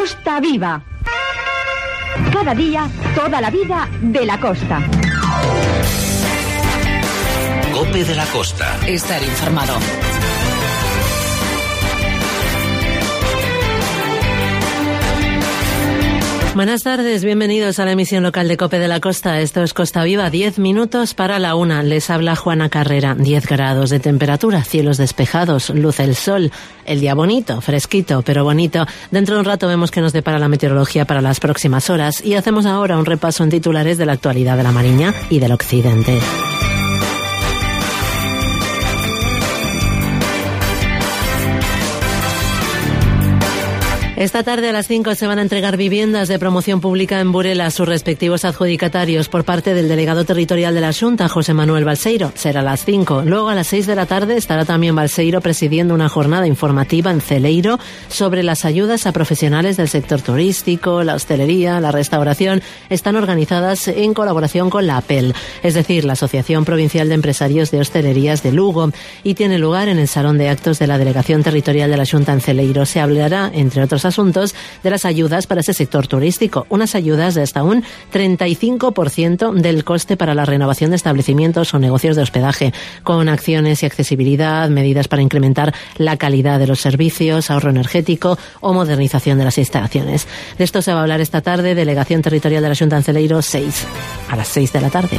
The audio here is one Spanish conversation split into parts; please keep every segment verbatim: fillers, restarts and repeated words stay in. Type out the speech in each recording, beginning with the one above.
Costa Viva. Cada día, toda la vida de la costa. COPE de la Costa. Estar informado. Buenas tardes, bienvenidos a la emisión local de COPE de la Costa. Esto es Costa Viva, diez minutos para la una. Les habla Juana Carrera. diez grados de temperatura, cielos despejados, luce el sol, el día bonito, fresquito, pero bonito. Dentro de un rato vemos que nos depara la meteorología para las próximas horas y hacemos ahora un repaso en titulares de la actualidad de la Mariña y del occidente. Esta tarde a las cinco se van a entregar viviendas de promoción pública en Burela a sus respectivos adjudicatarios por parte del delegado territorial de la Xunta, José Manuel Balseiro. Será a las cinco. Luego a las seis de la tarde estará también Balseiro presidiendo una jornada informativa en Celeiro sobre las ayudas a profesionales del sector turístico, la hostelería, la restauración. Están organizadas en colaboración con la A P E L, es decir, la Asociación Provincial de Empresarios de Hostelerías de Lugo, y tiene lugar en el Salón de Actos de la Delegación Territorial de la Xunta en Celeiro. Se hablará, entre otros asuntos, de las ayudas para ese sector turístico, unas ayudas de hasta un treinta y cinco por ciento del coste para la renovación de establecimientos o negocios de hospedaje, con acciones y accesibilidad, medidas para incrementar la calidad de los servicios, ahorro energético o modernización de las instalaciones. De esto se va a hablar esta tarde, Delegación Territorial de la Xunta en Celeiro, seis, a las seis de la tarde.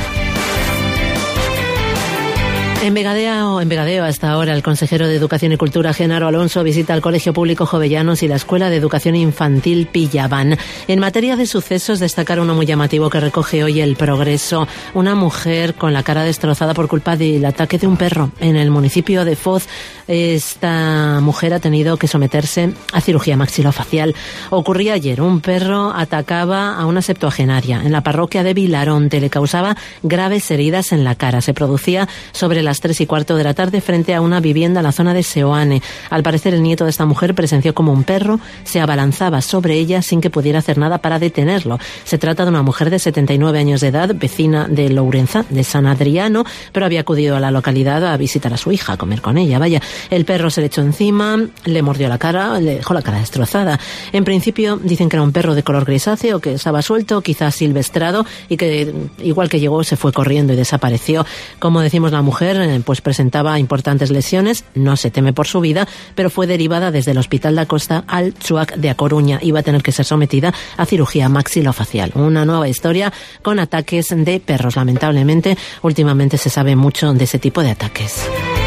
En Vegadeo, en Vegadeo, hasta ahora, el consejero de Educación y Cultura, Genaro Alonso, visita el Colegio Público Jovellanos y la Escuela de Educación Infantil Pillabán. En materia de sucesos, destacar uno muy llamativo que recoge hoy El Progreso. Una mujer con la cara destrozada por culpa del ataque de un perro en el municipio de Foz. Esta mujer ha tenido que someterse a cirugía maxilofacial. Ocurría ayer. Un perro atacaba a una septuagenaria en la parroquia de Vilaronte. Le causaba graves heridas en la cara. Se producía sobre las tres y cuarto de la tarde frente a una vivienda en la zona de Seoane. Al parecer, el nieto de esta mujer presenció como un perro se abalanzaba sobre ella sin que pudiera hacer nada para detenerlo. Se trata de una mujer de setenta y nueve años de edad, vecina de Lourenza, de San Adriano, pero había acudido a la localidad a visitar a su hija, a comer con ella. Vaya, el perro se le echó encima, le mordió la cara, le dejó la cara destrozada. En principio dicen que era un perro de color grisáceo, que estaba suelto, quizás silvestrado, y que igual que llegó se fue corriendo y desapareció. Como decimos, la mujer pues presentaba importantes lesiones, no se teme por su vida, pero fue derivada desde el Hospital da Costa al Chuac de A Coruña y va a tener que ser sometida a cirugía maxilofacial. Una nueva historia con ataques de perros. Lamentablemente, últimamente se sabe mucho de ese tipo de ataques.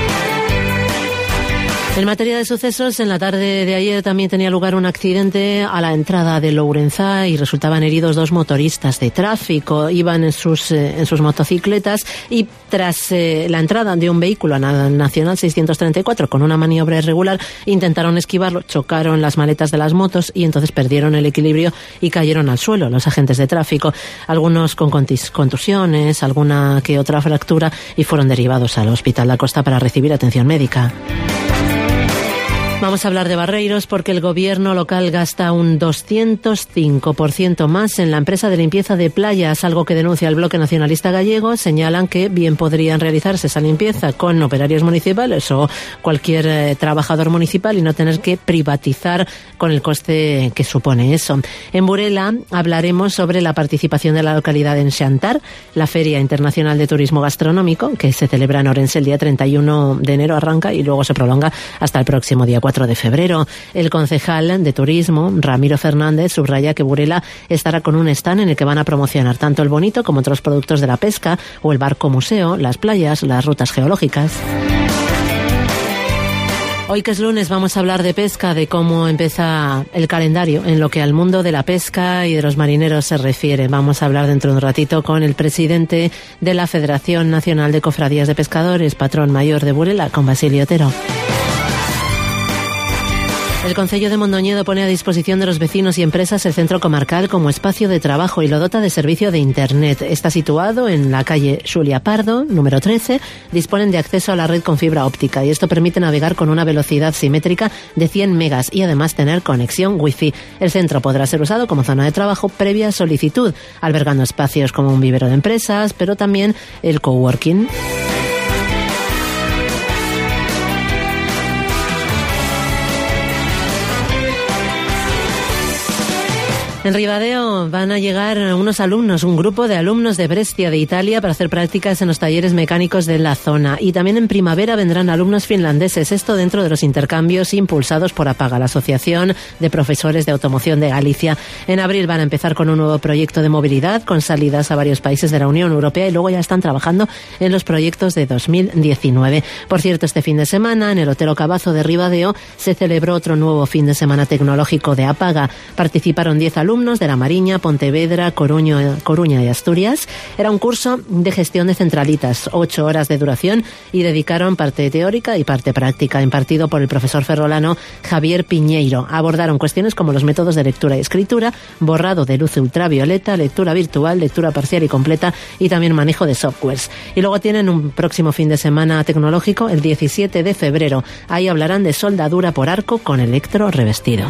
En materia de sucesos, en la tarde de ayer también tenía lugar un accidente a la entrada de Lourenza y resultaban heridos dos motoristas de tráfico. Iban en sus, eh, en sus motocicletas y tras eh, la entrada de un vehículo a la Nacional seiscientos treinta y cuatro con una maniobra irregular, intentaron esquivarlo, chocaron las maletas de las motos y entonces perdieron el equilibrio y cayeron al suelo los agentes de tráfico. Algunos con contusiones, alguna que otra fractura, y fueron derivados al Hospital da Costa para recibir atención médica. Vamos a hablar de Barreiros porque el gobierno local gasta un doscientos cinco por ciento más en la empresa de limpieza de playas, algo que denuncia el Bloque Nacionalista Gallego. Señalan que bien podrían realizarse esa limpieza con operarios municipales o cualquier eh, trabajador municipal y no tener que privatizar con el coste que supone eso. En Burela hablaremos sobre la participación de la localidad en Xantar, la Feria Internacional de Turismo Gastronómico, que se celebra en Orense el día treinta y uno de enero, arranca y luego se prolonga hasta el próximo día cuatro de febrero. El concejal de Turismo, Ramiro Fernández, subraya que Burela estará con un stand en el que van a promocionar tanto el bonito como otros productos de la pesca o el barco museo, las playas, las rutas geológicas. Hoy que es lunes vamos a hablar de pesca, de cómo empieza el calendario en lo que al mundo de la pesca y de los marineros se refiere. Vamos a hablar dentro de un ratito con el presidente de la Federación Nacional de Cofradías de Pescadores, patrón mayor de Burela, con Basilio Otero. El Concello de Mondoñedo pone a disposición de los vecinos y empresas el centro comarcal como espacio de trabajo y lo dota de servicio de Internet. Está situado en la calle Xulia Pardo, número trece. Disponen de acceso a la red con fibra óptica y esto permite navegar con una velocidad simétrica de cien megas y además tener conexión wifi. El centro podrá ser usado como zona de trabajo previa solicitud, albergando espacios como un vivero de empresas, pero también el coworking. En Ribadeo van a llegar unos alumnos, un grupo de alumnos de Brescia, de Italia, para hacer prácticas en los talleres mecánicos de la zona. Y también en primavera vendrán alumnos finlandeses, esto dentro de los intercambios impulsados por APAGA, la Asociación de Profesores de Automoción de Galicia. En abril van a empezar con un nuevo proyecto de movilidad, con salidas a varios países de la Unión Europea, y luego ya están trabajando en los proyectos de dos mil diecinueve. Por cierto, este fin de semana, en el Hotel Cabazo de Ribadeo, se celebró otro nuevo fin de semana tecnológico de APAGA. Participaron diez alumnos de La Mariña, Pontevedra, Coruño, Coruña y Asturias. Era un curso de gestión de centralitas, ocho horas de duración, y dedicaron parte teórica y parte práctica, impartido por el profesor ferrolano Javier Piñeiro. Abordaron cuestiones como los métodos de lectura y escritura, borrado de luz ultravioleta, lectura virtual, lectura parcial y completa, y también manejo de softwares. Y luego tienen un próximo fin de semana tecnológico, el diecisiete de febrero. Ahí hablarán de soldadura por arco con electro revestido.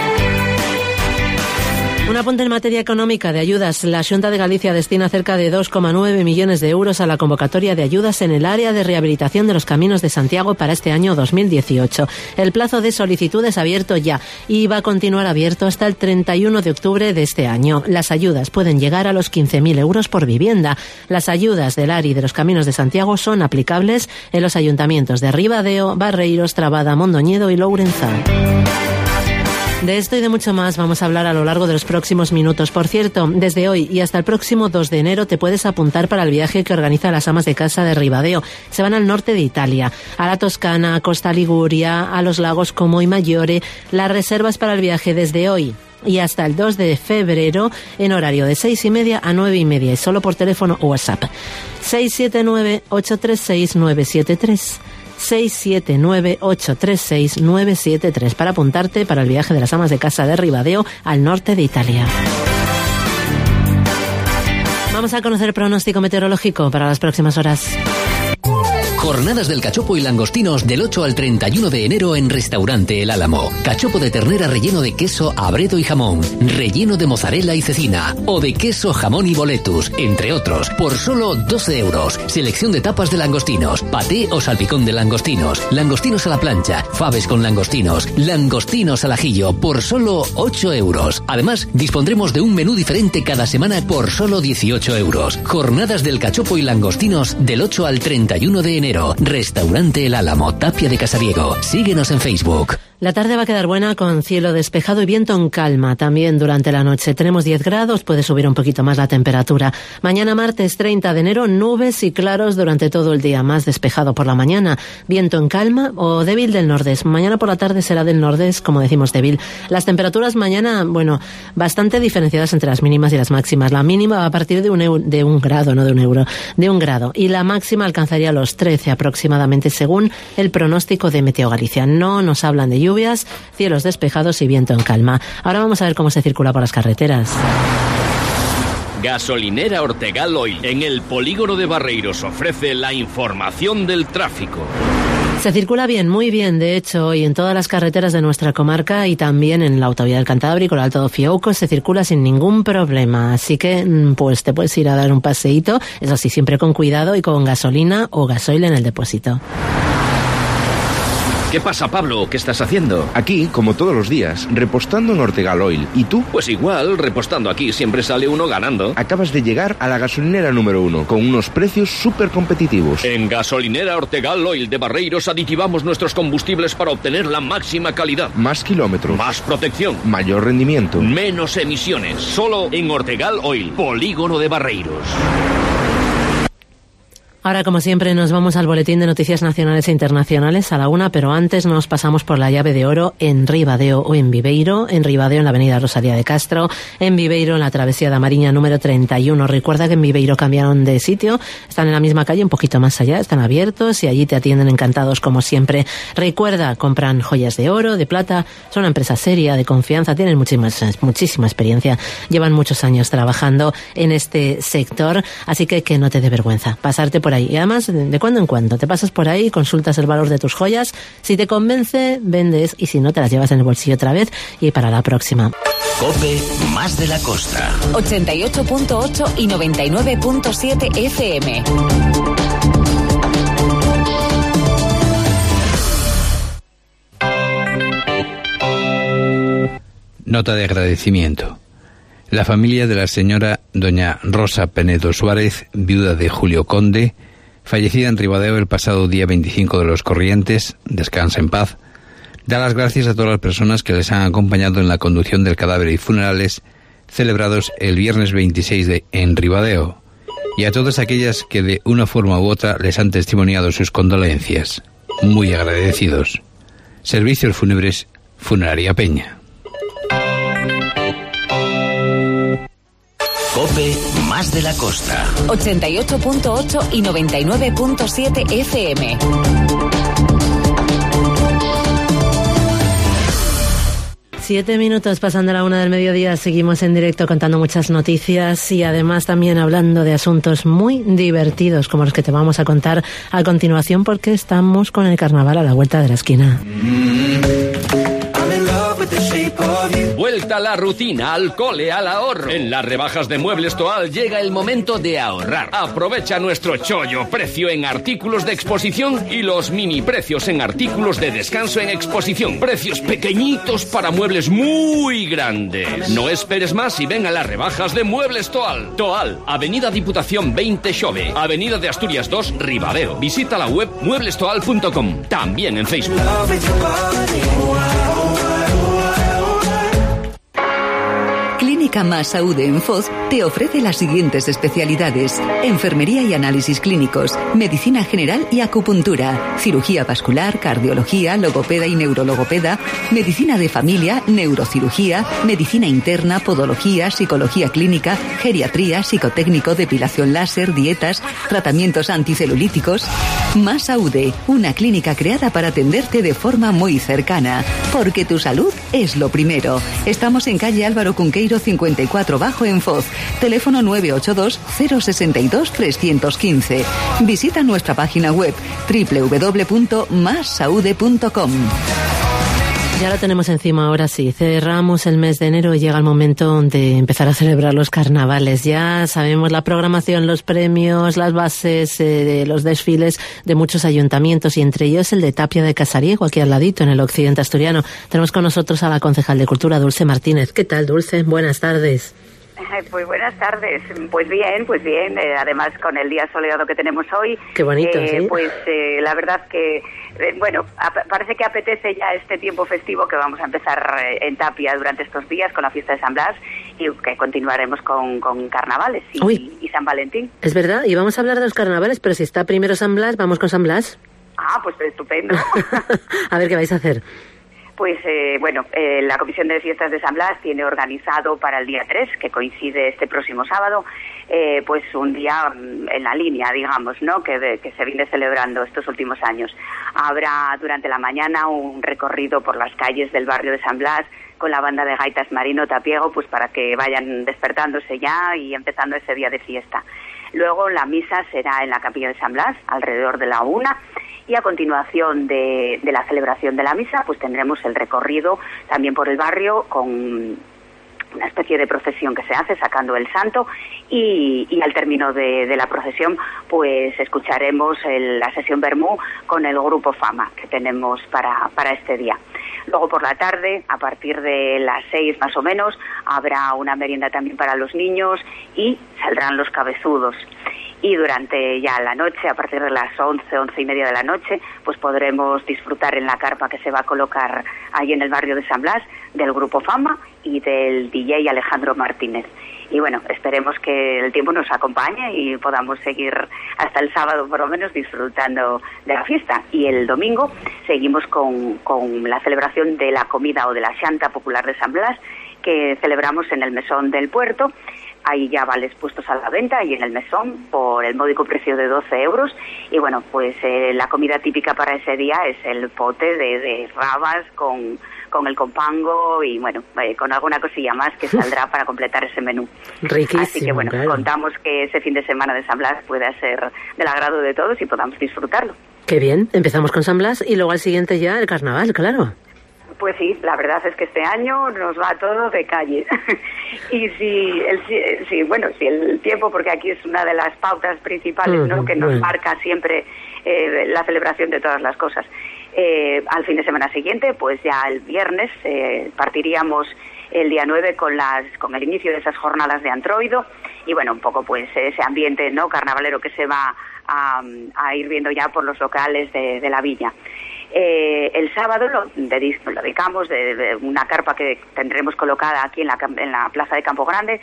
Un apunte en materia económica de ayudas. La Xunta de Galicia destina cerca de dos coma nueve millones de euros a la convocatoria de ayudas en el área de rehabilitación de los caminos de Santiago para este año dos mil dieciocho. El plazo de solicitudes abierto ya y va a continuar abierto hasta el treinta y uno de octubre de este año. Las ayudas pueden llegar a los quince mil euros por vivienda. Las ayudas del A R I de los caminos de Santiago son aplicables en los ayuntamientos de Ribadeo, Barreiros, Trabada, Mondoñedo y Lourençá. De esto y de mucho más vamos a hablar a lo largo de los próximos minutos. Por cierto, desde hoy y hasta el próximo dos de enero te puedes apuntar para el viaje que organiza las amas de casa de Ribadeo. Se van al norte de Italia, a la Toscana, a Costa Liguria, a los lagos Como y Maggiore. Las reservas para el viaje desde hoy y hasta el dos de febrero en horario de seis y media a nueve y media y solo por teléfono o WhatsApp. seis siete nueve, ocho tres seis, nueve siete tres. seis siete nueve, ocho tres seis, nueve siete tres para apuntarte para el viaje de las amas de casa de Ribadeo al norte de Italia. Vamos a conocer el pronóstico meteorológico para las próximas horas. Jornadas del cachopo y langostinos del ocho al treinta y uno de enero en Restaurante El Álamo. Cachopo de ternera relleno de queso, abredo y jamón, relleno de mozzarella y cecina, o de queso, jamón y boletus, entre otros, por solo doce euros. Selección de tapas de langostinos, paté o salpicón de langostinos, langostinos a la plancha, faves con langostinos, langostinos al ajillo, por solo ocho euros. Además, dispondremos de un menú diferente cada semana por solo dieciocho euros. Jornadas del cachopo y langostinos del ocho al treinta y uno de enero. Restaurante El Álamo, Tapia de Casariego. Síguenos en Facebook. La tarde va a quedar buena con cielo despejado y viento en calma también durante la noche. Tenemos diez grados, puede subir un poquito más la temperatura. Mañana martes treinta de enero, nubes y claros durante todo el día, más despejado por la mañana. Viento en calma o débil del nordés. Mañana por la tarde será del nordés, como decimos, débil. Las temperaturas mañana, bueno, bastante diferenciadas entre las mínimas y las máximas. La mínima va a partir de un, euro, de un grado, no de un euro, de un grado. Y la máxima alcanzaría los trece aproximadamente, según el pronóstico de Meteo Galicia. No nos hablan de lluvias, cielos despejados y viento en calma. Ahora vamos a ver cómo se circula por las carreteras. Gasolinera Ortegal Oil, en el polígono de Barreiros, ofrece la información del tráfico. Se circula bien, muy bien, de hecho, hoy en todas las carreteras de nuestra comarca y también en la autovía del Cantábrico, el Alto do Fiouco, se circula sin ningún problema. Así que, pues, te puedes ir a dar un paseíto, eso sí, siempre con cuidado y con gasolina o gasoil en el depósito. ¿Qué pasa, Pablo? ¿Qué estás haciendo? Aquí, como todos los días, repostando en Ortegal Oil. ¿Y tú? Pues igual, repostando aquí siempre sale uno ganando. Acabas de llegar a la gasolinera número uno, con unos precios súper competitivos. En Gasolinera Ortegal Oil de Barreiros aditivamos nuestros combustibles para obtener la máxima calidad. Más kilómetros. Más protección. Mayor rendimiento. Menos emisiones. Solo en Ortegal Oil, polígono de Barreiros. Ahora, como siempre, nos vamos al boletín de noticias nacionales e internacionales a la una, pero antes nos pasamos por la llave de oro en Ribadeo o en Viveiro. En Ribadeo, en la avenida Rosalía de Castro. En Viveiro, en la travesía da Mariña número treinta y uno. Recuerda que en Viveiro cambiaron de sitio. Están en la misma calle, un poquito más allá. Están abiertos y allí te atienden encantados como siempre. Recuerda, compran joyas de oro, de plata. Son una empresa seria, de confianza. Tienen muchísima, muchísima experiencia. Llevan muchos años trabajando en este sector. Así que que no te dé vergüenza pasarte por ahí. Y además, de cuando en cuando te pasas por ahí, consultas el valor de tus joyas. Si te convence, vendes, y si no, te las llevas en el bolsillo otra vez y para la próxima. COPE más de la costa. ochenta y ocho punto ocho y noventa y nueve punto siete F M. Nota de agradecimiento. La familia de la señora doña Rosa Penedo Suárez, viuda de Julio Conde, fallecida en Ribadeo el pasado día veinticinco de los Corrientes, descansa en paz, da las gracias a todas las personas que les han acompañado en la conducción del cadáver y funerales celebrados el viernes veintiséis de, en Ribadeo, y a todas aquellas que de una forma u otra les han testimoniado sus condolencias. Muy agradecidos. Servicios Fúnebres Funeraria Peña. COPE más de la costa. ochenta y ocho punto ocho y noventa y nueve punto siete F M. Siete minutos pasando a la una del mediodía, seguimos en directo contando muchas noticias y además también hablando de asuntos muy divertidos como los que te vamos a contar a continuación, porque estamos con el carnaval a la vuelta de la esquina. Vuelta a la rutina, al cole, al ahorro. En las rebajas de Muebles Toal llega el momento de ahorrar. Aprovecha nuestro chollo precio en artículos de exposición y los mini precios en artículos de descanso en exposición. Precios pequeñitos para muebles muy grandes. No esperes más y ven a las rebajas de Muebles Toal. Toal, Avenida Diputación veinte Xove, Avenida de Asturias dos, Ribadeo. Visita la web muebles toal punto com. También en Facebook. Clínica Más Saúde en Foz te ofrece las siguientes especialidades: enfermería y análisis clínicos, medicina general y acupuntura, cirugía vascular, cardiología, logopeda y neurologopeda, medicina de familia, neurocirugía, medicina interna, podología, psicología clínica, geriatría, psicotécnico, depilación láser, dietas, tratamientos anticelulíticos. Más Saúde, una clínica creada para atenderte de forma muy cercana, porque tu salud es lo primero. Estamos en calle Álvaro Cunqueiro cincuenta y cuatro Bajo en Foz. Teléfono nueve ocho dos, cero seis dos, tres uno cinco. Visita nuestra página web doble u doble u doble u punto más saude punto com. Ya la tenemos encima, ahora sí. Cerramos el mes de enero y llega el momento de empezar a celebrar los carnavales. Ya sabemos la programación, los premios, las bases, eh, de los desfiles de muchos ayuntamientos, y entre ellos el de Tapia de Casariego, aquí al ladito, en el occidente asturiano. Tenemos con nosotros a la concejal de Cultura, Dulce Martínez. ¿Qué tal, Dulce? Buenas tardes. Pues buenas tardes. Pues bien, pues bien. Eh, además, con el día soleado que tenemos hoy. Qué bonito, eh, ¿sí? Pues eh, la verdad que, eh, bueno, ap- parece que apetece ya este tiempo festivo que vamos a empezar eh, en Tapia durante estos días con la fiesta de San Blas, y que continuaremos con, con carnavales y, y San Valentín. Es verdad, y vamos a hablar de los carnavales, pero si está primero San Blas, vamos con San Blas. Ah, pues estupendo. A ver qué vais a hacer. Pues eh, bueno, eh, la Comisión de Fiestas de San Blas tiene organizado para el día tres, que coincide este próximo sábado, eh, pues un día mm, en la línea, digamos, ¿no?, que, de, que se viene celebrando estos últimos años. Habrá durante la mañana un recorrido por las calles del barrio de San Blas con la banda de gaitas Marino Tapiego, pues para que vayan despertándose ya y empezando ese día de fiesta. Luego la misa será en la capilla de San Blas, alrededor de la una, y a continuación de, de la celebración de la misa, pues tendremos el recorrido también por el barrio con una especie de procesión que se hace sacando el santo, y, y al término de, de la procesión pues escucharemos el, la sesión Bermú con el grupo Fama que tenemos para, para este día. Luego por la tarde, a partir de las seis más o menos, habrá una merienda también para los niños y saldrán los cabezudos. Y durante ya la noche, a partir de las once, once y media de la noche, pues podremos disfrutar en la carpa que se va a colocar ahí en el barrio de San Blas del Grupo Fama y del D J Alejandro Martínez. Y bueno, esperemos que el tiempo nos acompañe y podamos seguir hasta el sábado por lo menos disfrutando de la fiesta. Y el domingo seguimos con, con la celebración de la comida o de la xanta popular de San Blas, que celebramos en el Mesón del Puerto. Hay ya vales puestos a la venta y en el mesón por el módico precio de doce euros. Y bueno, pues eh, la comida típica para ese día es el pote de, de rabas con, con el compango y bueno, eh, con alguna cosilla más que saldrá para completar ese menú. Riquísimo. Así que bueno, claro. Contamos que ese fin de semana de San Blas pueda ser del agrado de todos y podamos disfrutarlo. Qué bien, empezamos con San Blas y luego al siguiente ya el carnaval, claro. Pues sí, la verdad es que este año nos va todo de calle. Y si el, si, bueno, si el tiempo, porque aquí es una de las pautas principales, uh-huh, ¿no?, que nos bueno. marca siempre eh, la celebración de todas las cosas. Eh, al fin de semana siguiente, pues ya el viernes, eh, partiríamos el día nueve con las con el inicio de esas jornadas de Antroido y bueno, un poco pues ese ambiente, ¿no?, carnavalero que se va a, a ir viendo ya por los locales de, de la villa. Eh, el sábado lo, dedic- lo dedicamos de, de una carpa que tendremos colocada aquí en la, en la plaza de Campo Grande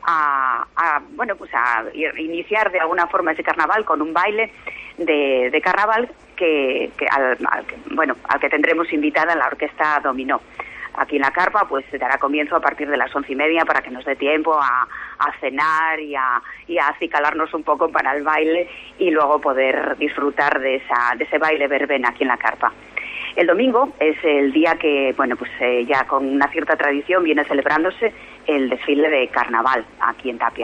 a, a bueno pues a iniciar de alguna forma ese carnaval con un baile de, de carnaval que, que, al, al que bueno al que tendremos invitada la orquesta Dominó. Aquí en la carpa pues se dará comienzo a partir de las once y media para que nos dé tiempo a, a cenar y a, y a acicalarnos un poco para el baile y luego poder disfrutar de esa de ese baile verbena aquí en la carpa. El domingo es el día que, bueno, pues eh, ya con una cierta tradición viene celebrándose el desfile de carnaval aquí en Tapia.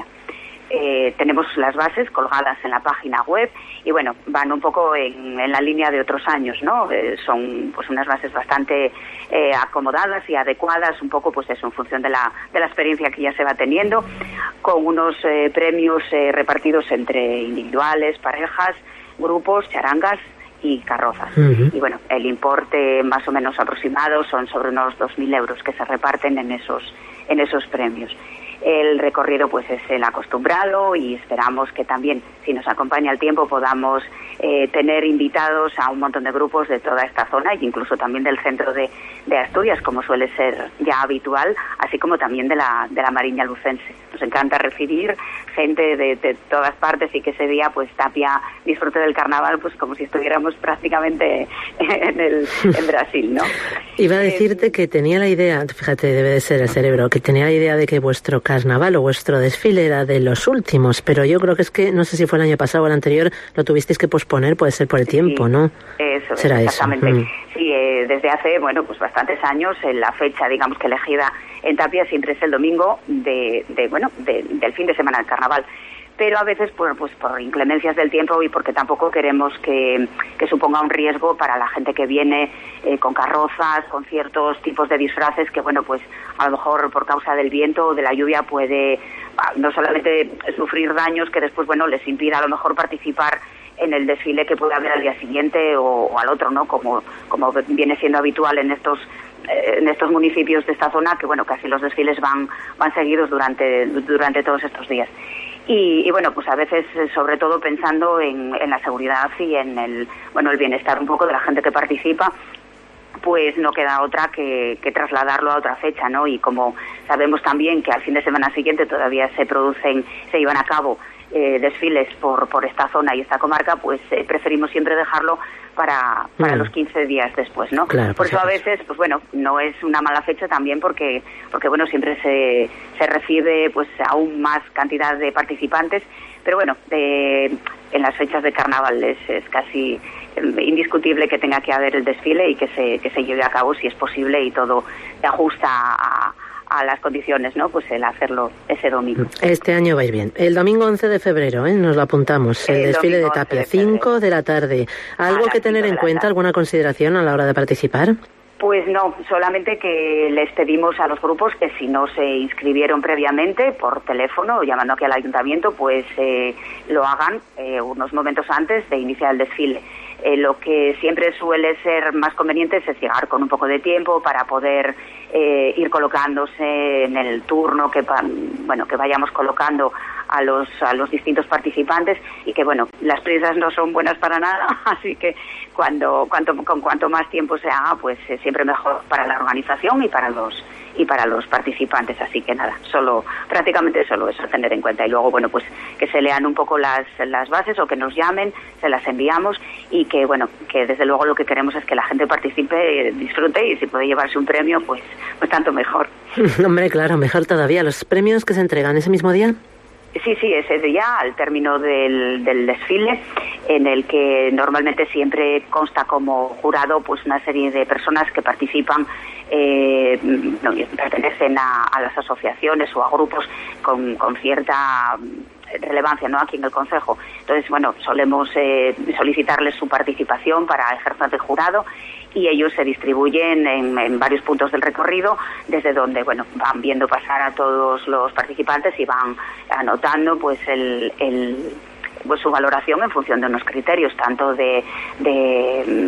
Eh, tenemos las bases colgadas en la página web y bueno, van un poco en, en la línea de otros años, ¿no? Eh, son pues unas bases bastante eh, acomodadas y adecuadas, un poco pues eso, en función de la, de la experiencia que ya se va teniendo, con unos eh, premios eh, repartidos entre individuales, parejas, grupos, charangas y carrozas. Uh-huh. Y bueno, el importe más o menos aproximado son sobre unos dos mil euros que se reparten en esos, en esos premios. El recorrido pues es el acostumbrado y esperamos que también, si nos acompaña el tiempo, podamos eh, tener invitados a un montón de grupos de toda esta zona e incluso también del centro de, de Asturias, como suele ser ya habitual, así como también de la, de la Mariña Lucense. Nos encanta recibir gente de, de todas partes y que ese día pues Tapia disfrute del carnaval pues como si estuviéramos prácticamente en, el, en Brasil, ¿no? Iba a decirte eh, que tenía la idea, fíjate, debe de ser el cerebro, que tenía la idea de que vuestro carnaval o vuestro desfile era de los últimos, pero yo creo que es que, no sé si fue el año pasado o el anterior, lo tuvisteis que posponer, puede ser por el tiempo, sí, ¿no? Eso, será exactamente. Eso. Mm. Sí, eh, desde hace, bueno, pues bastantes años, en la fecha, digamos que elegida en Tapia siempre es el domingo de, de bueno, de, del fin de semana del carnaval. Pero a veces por, pues por inclemencias del tiempo y porque tampoco queremos que, que suponga un riesgo para la gente que viene eh, con carrozas, con ciertos tipos de disfraces que, bueno, pues a lo mejor por causa del viento o de la lluvia puede no solamente sufrir daños que después, bueno, les impida a lo mejor participar en el desfile que puede haber al día siguiente o, o al otro, ¿no? Como, como viene siendo habitual en estos en estos municipios de esta zona, que bueno, casi los desfiles van van seguidos durante durante todos estos días. Y, y bueno, pues a veces, sobre todo pensando en, en la seguridad y en el bueno el bienestar un poco de la gente que participa, pues no queda otra que, que trasladarlo a otra fecha, ¿no? Y como sabemos también que al fin de semana siguiente todavía se producen, se llevan a cabo eh, desfiles por por esta zona y esta comarca, pues eh, preferimos siempre dejarlo para para mm. los quince días después, ¿no? Claro, por eso a veces, pues bueno, no es una mala fecha también porque porque bueno, siempre se se recibe pues aún más cantidad de participantes, pero bueno, de, en las fechas de carnaval es, es casi indiscutible que tenga que haber el desfile y que se que se lleve a cabo si es posible y todo se ajusta a a las condiciones, ¿no? Pues el hacerlo ese domingo. Este año vais bien. El domingo once de febrero, ¿eh? Nos lo apuntamos. El, el desfile de Tapia, cinco de la tarde. ¿Algo que tener en cuenta, alguna consideración a la hora de participar? Pues no, solamente que les pedimos a los grupos que si no se inscribieron previamente por teléfono o llamando aquí al ayuntamiento, pues eh, lo hagan eh, unos momentos antes de iniciar el desfile. Eh, lo que siempre suele ser más conveniente es llegar con un poco de tiempo para poder eh, ir colocándose en el turno que bueno que vayamos colocando a los a los distintos participantes y que bueno las prisas no son buenas para nada, así que cuando cuanto con cuanto más tiempo se haga pues eh, siempre mejor para la organización y para los y para los participantes, así que nada, solo prácticamente solo eso a tener en cuenta y luego bueno pues que se lean un poco las las bases o que nos llamen, se las enviamos y que bueno que desde luego lo que queremos es que la gente participe, disfrute y si puede llevarse un premio pues pues tanto mejor. Hombre, claro, mejor todavía. ¿Los premios que se entregan ese mismo día? Sí, sí, ese día, al término del, del desfile, en el que normalmente siempre consta como jurado pues una serie de personas que participan, eh, no, pertenecen a, a las asociaciones o a grupos con, con cierta relevancia, ¿no? Aquí en el Concejo. Entonces, bueno, solemos eh, solicitarles su participación para ejercer de jurado y ellos se distribuyen en, en varios puntos del recorrido, desde donde bueno van viendo pasar a todos los participantes y van anotando pues el, el pues su valoración en función de unos criterios tanto de, de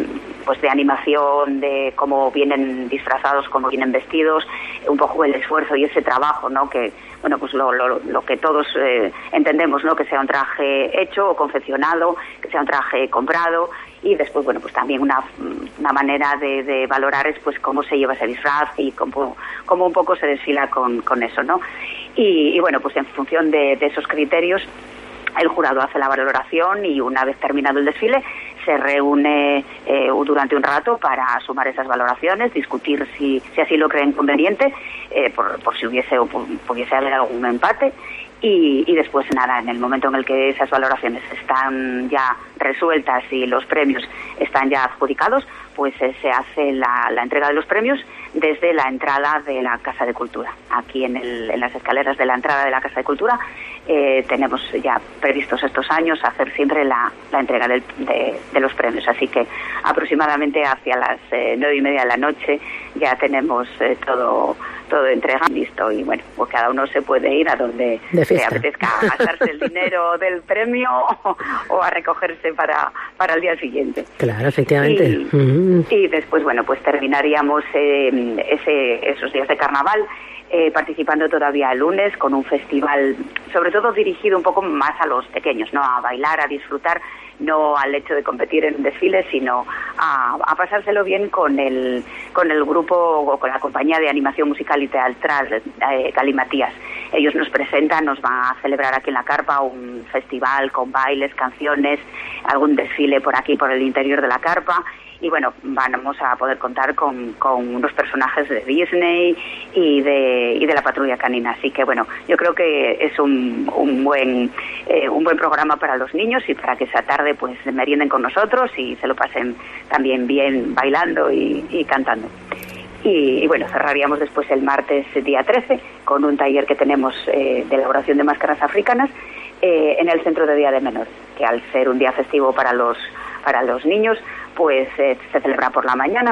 pues de animación, de cómo vienen disfrazados, cómo vienen vestidos, un poco el esfuerzo y ese trabajo, ¿no? Que, bueno, pues lo, lo, lo que todos eh, entendemos, ¿no? Que sea un traje hecho o confeccionado, que sea un traje comprado, y después, bueno, pues también una, una manera de, de valorar es pues cómo se lleva ese disfraz y cómo, cómo un poco se desfila con, con eso, ¿no? Y, y bueno, pues en función de, de esos criterios, el jurado hace la valoración y una vez terminado el desfile se reúne eh, durante un rato para sumar esas valoraciones, discutir si, si así lo creen conveniente, eh, por, por si hubiese o pudiese haber algún empate. Y, y después nada, en el momento en el que esas valoraciones están ya resueltas y los premios están ya adjudicados, pues eh, se hace la, la entrega de los premios desde la entrada de la Casa de Cultura. Aquí en, el, en las escaleras de la entrada de la Casa de Cultura eh, tenemos ya previstos estos años hacer siempre la, la entrega del, de, de los premios. Así que aproximadamente hacia las eh, nueve y media de la noche ya tenemos eh, todo todo entregado, listo, y bueno, pues cada uno se puede ir a donde le apetezca gastarse el dinero del premio o, o a recogerse para, para el día siguiente. Claro, efectivamente. Y, mm. y después, bueno, pues terminaríamos eh, ese, esos días de carnaval eh, participando todavía el lunes con un festival, sobre todo dirigido un poco más a los pequeños, ¿no? A bailar, a disfrutar, no al hecho de competir en desfiles, sino a, a pasárselo bien con el con el grupo o con la compañía de animación musical y teatral eh, Galimatías. Ellos nos presentan, nos van a celebrar aquí en la carpa un festival con bailes, canciones, algún desfile por aquí, por el interior de la carpa. Y bueno, vamos a poder contar con, con unos personajes de Disney y de y de la Patrulla Canina. Así que bueno, yo creo que es un, un buen eh, un buen programa para los niños y para que esa tarde pues merienden con nosotros y se lo pasen también bien bailando y, y cantando. Y, y bueno, cerraríamos después el martes día trece con un taller que tenemos eh, de elaboración de máscaras africanas eh, en el Centro de Día de Menores, que al ser un día festivo para los para los niños, pues eh, se celebra por la mañana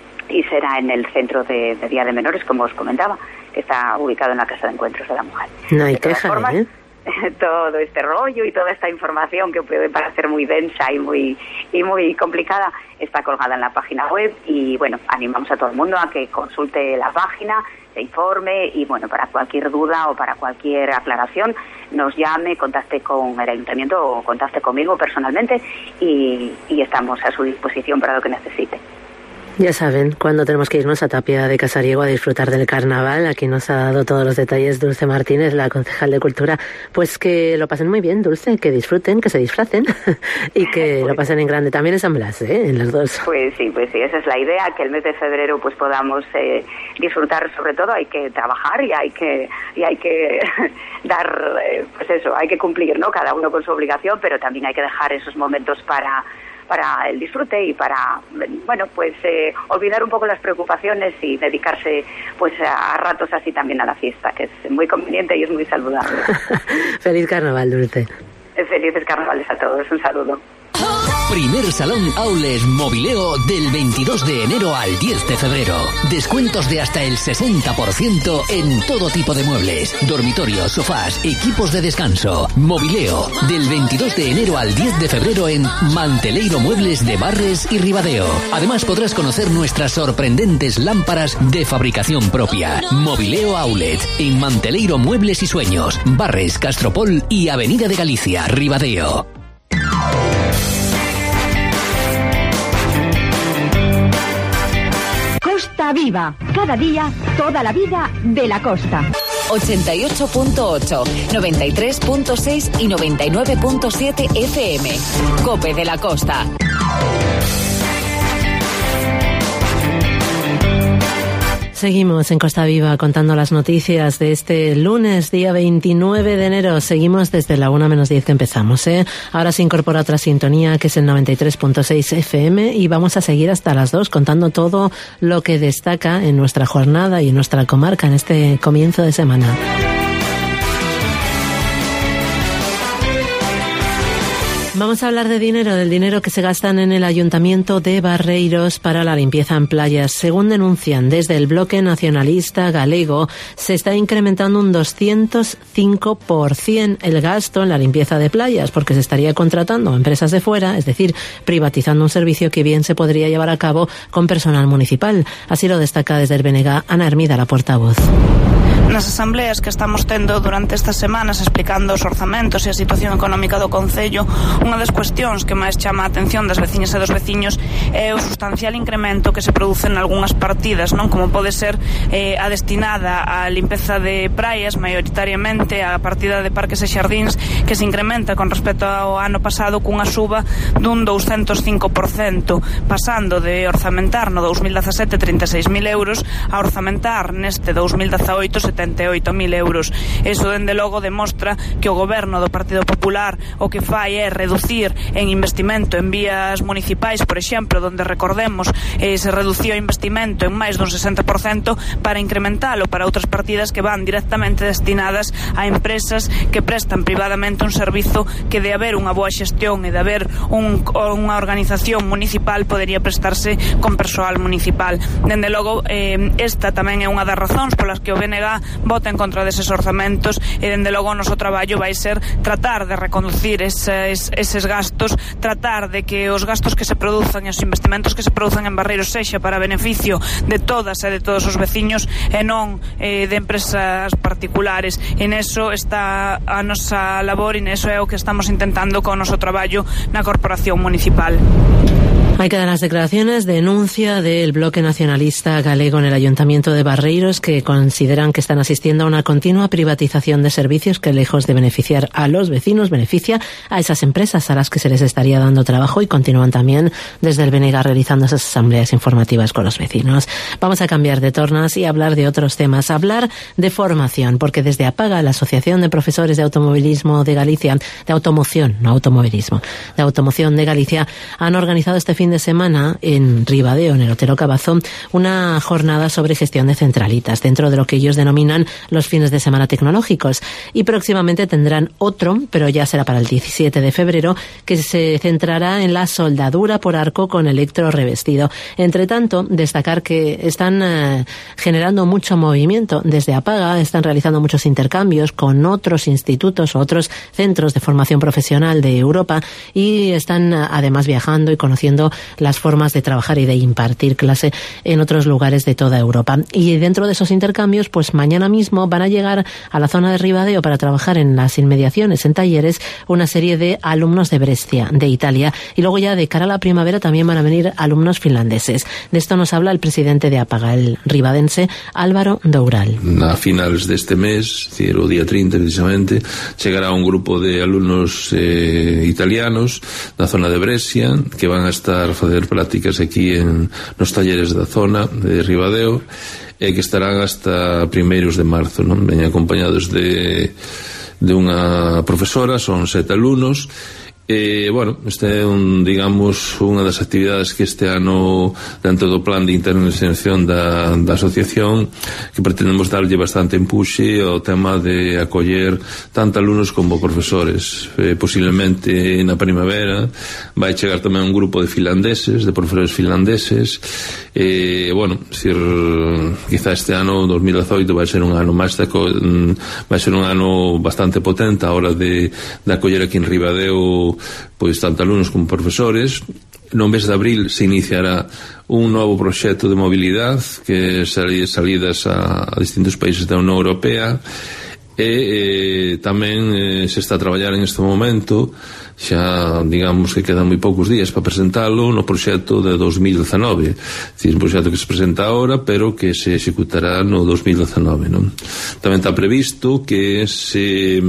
y será en el Centro de, de Día de Menores, como os comentaba, que está ubicado en la Casa de Encuentros de la Mujer. No hay queja, ¿eh? Todo este rollo y toda esta información que puede parecer muy densa y muy y muy complicada está colgada en la página web y bueno, animamos a todo el mundo a que consulte la página, se informe y bueno, para cualquier duda o para cualquier aclaración nos llame, contacte con el ayuntamiento o contacte conmigo personalmente y, y estamos a su disposición para lo que necesite. Ya saben, cuando tenemos que irnos a Tapia de Casariego a disfrutar del carnaval, aquí nos ha dado todos los detalles Dulce Martínez, la concejal de Cultura, pues que lo pasen muy bien, Dulce, que disfruten, que se disfracen y que pues, lo pasen en grande. También en San Blas, ¿eh? En los dos. Pues sí, pues sí, esa es la idea, que el mes de febrero pues podamos eh, disfrutar. Sobre todo hay que trabajar y hay que y hay que dar, eh, pues eso, hay que cumplir, ¿no? Cada uno con su obligación, pero también hay que dejar esos momentos para para el disfrute y para, bueno, pues eh, olvidar un poco las preocupaciones y dedicarse pues a, a ratos así también a la fiesta, que es muy conveniente y es muy saludable. Feliz carnaval, Dulce. Felices carnavales a todos, un saludo. Primer Salón Aules Mobileo del veintidós de enero al diez de febrero. Descuentos de hasta el sesenta por ciento en todo tipo de muebles, dormitorios, sofás, equipos de descanso. Mobileo del veintidós de enero al diez de febrero en Manteleiro Muebles de Barres y Ribadeo. Además podrás conocer nuestras sorprendentes lámparas de fabricación propia. Mobileo Outlet en Manteleiro Muebles y Sueños, Barres, Castropol y Avenida de Galicia, Ribadeo. Costa Viva, cada día, toda la vida de la costa. ochenta y ocho punto ocho, noventa y tres punto seis y noventa y nueve punto siete F M. COPE de la Costa. Seguimos en Costa Viva contando las noticias de este lunes, día veintinueve de enero. Seguimos desde la una menos diez que empezamos, ¿eh? Ahora se incorpora otra sintonía que es el noventa y tres punto seis F M y vamos a seguir hasta las dos contando todo lo que destaca en nuestra jornada y en nuestra comarca en este comienzo de semana. Vamos a hablar de dinero, del dinero que se gastan en el Ayuntamiento de Barreiros para la limpieza en playas. Según denuncian desde el Bloque Nacionalista Galego, se está incrementando un doscientos cinco por ciento el gasto en la limpieza de playas, porque se estaría contratando a empresas de fuera, es decir, privatizando un servicio que bien se podría llevar a cabo con personal municipal. Así lo destaca desde el B N G Ana Hermida, la portavoz. Nas asambleas que estamos tendo durante estas semanas explicando os orzamentos e a situación económica do Concello, unha das cuestións que máis chama a atención das veciñas e dos veciños é o sustancial incremento que se produce en algunhas partidas, non como pode ser eh, a destinada á limpeza de praias, maioritariamente a partida de parques e xardíns, que se incrementa con respecto ao ano pasado cunha suba dun douscentos cinco por cento, pasando de orzamentar no dos mil dezasete trinta e seis mil euros a orzamentar neste dos mil dezaoito setenta e oito mil euros. Eso, dende logo, demostra que o goberno do Partido Popular o que fai é reducir en investimento en vías municipais, por exemplo, donde, recordemos, eh, se redució o investimento en máis dun sesenta por cento, para incrementalo para outras partidas que van directamente destinadas a empresas que prestan privadamente un servizo que, de haber unha boa xestión e de haber un, unha organización municipal, podería prestarse con persoal municipal. Dende logo, eh, esta tamén é unha das razóns polas que o B N G vota en contra deses orzamentos, e dende logo o noso traballo vai ser tratar de reconducir eses, eses gastos, tratar de que os gastos que se produzan e os investimentos que se produzan en Barreiros sexa para beneficio de todas e de todos os veciños e non eh, de empresas particulares. E neso está a nosa labor e neso é o que estamos intentando con o noso traballo na Corporación Municipal. Hay que dar las declaraciones de denuncia del Bloque Nacionalista Galego en el Ayuntamiento de Barreiros, que consideran que están asistiendo a una continua privatización de servicios que, lejos de beneficiar a los vecinos, beneficia a esas empresas a las que se les estaría dando trabajo, y continúan también desde el B N G realizando esas asambleas informativas con los vecinos. Vamos a cambiar de tornas y hablar de otros temas, hablar de formación, porque desde APAGA, la Asociación de Profesores de Automovilismo de Galicia, de automoción, no automovilismo, de automoción de Galicia, han organizado este fin de semana en Ribadeo, en el Otero Cabazón, una jornada sobre gestión de centralitas, dentro de lo que ellos denominan los fines de semana tecnológicos. Y próximamente tendrán otro, pero ya será para el diecisiete de febrero, que se centrará en la soldadura por arco con electro revestido. Entre tanto, destacar que están eh, generando mucho movimiento. Desde APAGA están realizando muchos intercambios con otros institutos o otros centros de formación profesional de Europa, y están además viajando y conociendo las formas de trabajar y de impartir clase en otros lugares de toda Europa. Y dentro de esos intercambios, pues mañana mismo van a llegar a la zona de Ribadeo para trabajar en las inmediaciones, en talleres, una serie de alumnos de Brescia, de Italia, y luego ya de cara a la primavera también van a venir alumnos finlandeses. De esto nos habla el presidente de APAGA, el ribadense Álvaro Doural. A finales deste mes, decir, o día trinta precisamente, chegará un grupo de alumnos eh, italianos da zona de Brescia, que van a estar a facer prácticas aquí en nos talleres da zona de Ribadeo, e que estarán hasta primeiros de marzo, non? Veñen acompañados de de unha profesora, son sete alumnos. E, bueno, este é un, digamos, unha das actividades que este ano, dentro do plan de internacionalización da, da asociación, que pretendemos darlle bastante empuxe ao tema de acoller tanto alumnos como profesores. Eh, posiblemente na primavera vai chegar tamén un grupo de finlandeses, de profesores finlandeses. E, bueno, decir, quizá este ano, dos mil dezaoito, vai ser un ano máis de, vai ser un ano bastante potente a hora de, de acoller aquí en Ribadeo pois tanto alumnos como profesores. No mes de abril se iniciará un novo proxecto de mobilidade que será salidas a, a distintos países da Unión Europea, e eh, tamén eh, se está a traballar en este momento, xa digamos que quedan moi poucos días para presentalo, no proxecto de dos mil dezenove. É dicir, un proxecto que se presenta agora, pero que se executará no dos mil dezenove, non? Tamén está previsto que se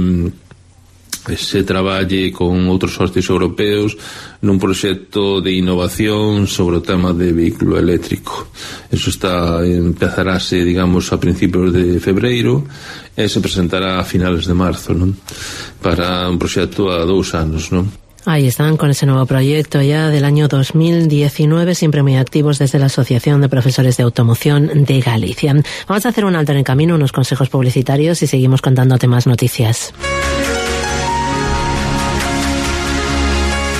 se traballe con outros socios europeos nun proxecto de innovación sobre o tema de vehículo eléctrico. Eso está, empezarase, digamos, a principios de febreiro e se presentará a finales de marzo, non? Para un proxecto a dous anos, non? Ahí están con ese nuevo proyecto ya del año dos mil diecinueve, siempre muy activos desde la Asociación de Profesores de Automoción de Galicia. Vamos a hacer un alto en el camino, unos consejos publicitarios, y seguimos contándote más noticias.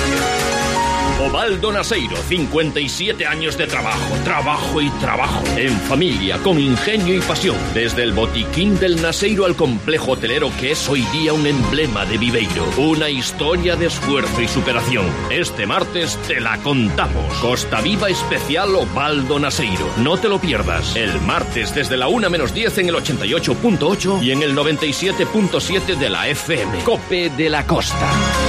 Baldo Naseiro, cincuenta y siete años de trabajo, trabajo y trabajo. En familia, con ingenio y pasión. Desde el botiquín del Naseiro al complejo hotelero que es hoy día un emblema de Viveiro. Una historia de esfuerzo y superación. Este martes te la contamos. Costa Viva especial o Baldo Naseiro. No te lo pierdas. El martes desde la una menos diez en el ochenta y ocho punto ocho y en el noventa y siete punto siete de la F M. Cope de la Costa.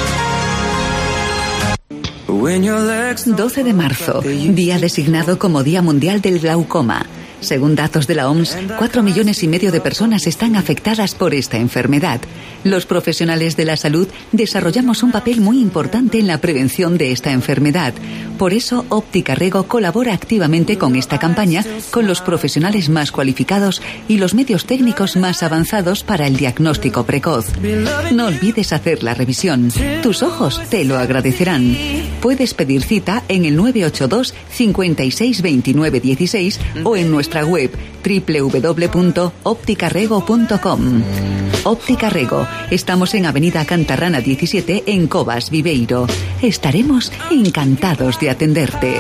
doce de marzo, día designado como Día Mundial del Glaucoma. Según datos de la O M S, cuatro millones y medio de personas están afectadas por esta enfermedad. Los profesionales de la salud desarrollamos un papel muy importante en la prevención de esta enfermedad. Por eso, Óptica Rego colabora activamente con esta campaña con los profesionales más cualificados y los medios técnicos más avanzados para el diagnóstico precoz. No olvides hacer la revisión. Tus ojos te lo agradecerán. Puedes pedir cita en el nueve ocho dos, cinco seis, dos nueve uno seis o en nuestra web doble u doble u doble u punto óptica rego punto com. Óptica Rego. Estamos en Avenida Cantarrana diecisiete en Covas, Viveiro. Estaremos encantados de atenderte.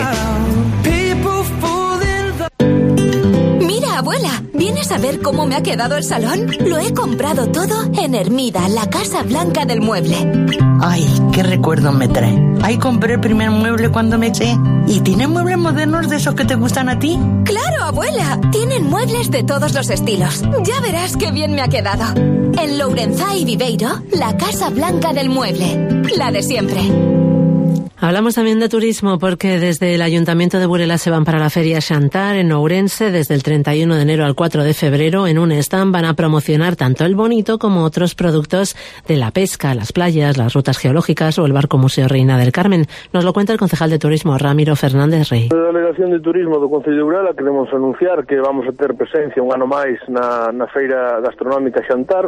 Mira, abuela, ¿vienes a ver cómo me ha quedado el salón? Lo he comprado todo en Hermida, la Casa Blanca del Mueble. Ay, qué recuerdo me trae. Ahí compré el primer mueble cuando me eché. ¿Y tienen muebles modernos de esos que te gustan a ti? ¡Claro, abuela! Tienen muebles de todos los estilos. Ya verás qué bien me ha quedado. En Lourenzá y Viveiro, la Casa Blanca del Mueble. La de siempre. Hablamos también de turismo porque desde el Ayuntamiento de Burela se van para la Feria Xantar en Ourense desde el treinta y uno de enero al cuatro de febrero. En un stand van a promocionar tanto el bonito como otros productos de la pesca, las playas, las rutas geológicas o el barco Museo Reina del Carmen. Nos lo cuenta el concejal de turismo, Ramiro Fernández Rey. A Delegación de Turismo do Concello de Burela queremos anunciar que vamos a ter presencia un ano máis na, na Feira Gastronómica Xantar.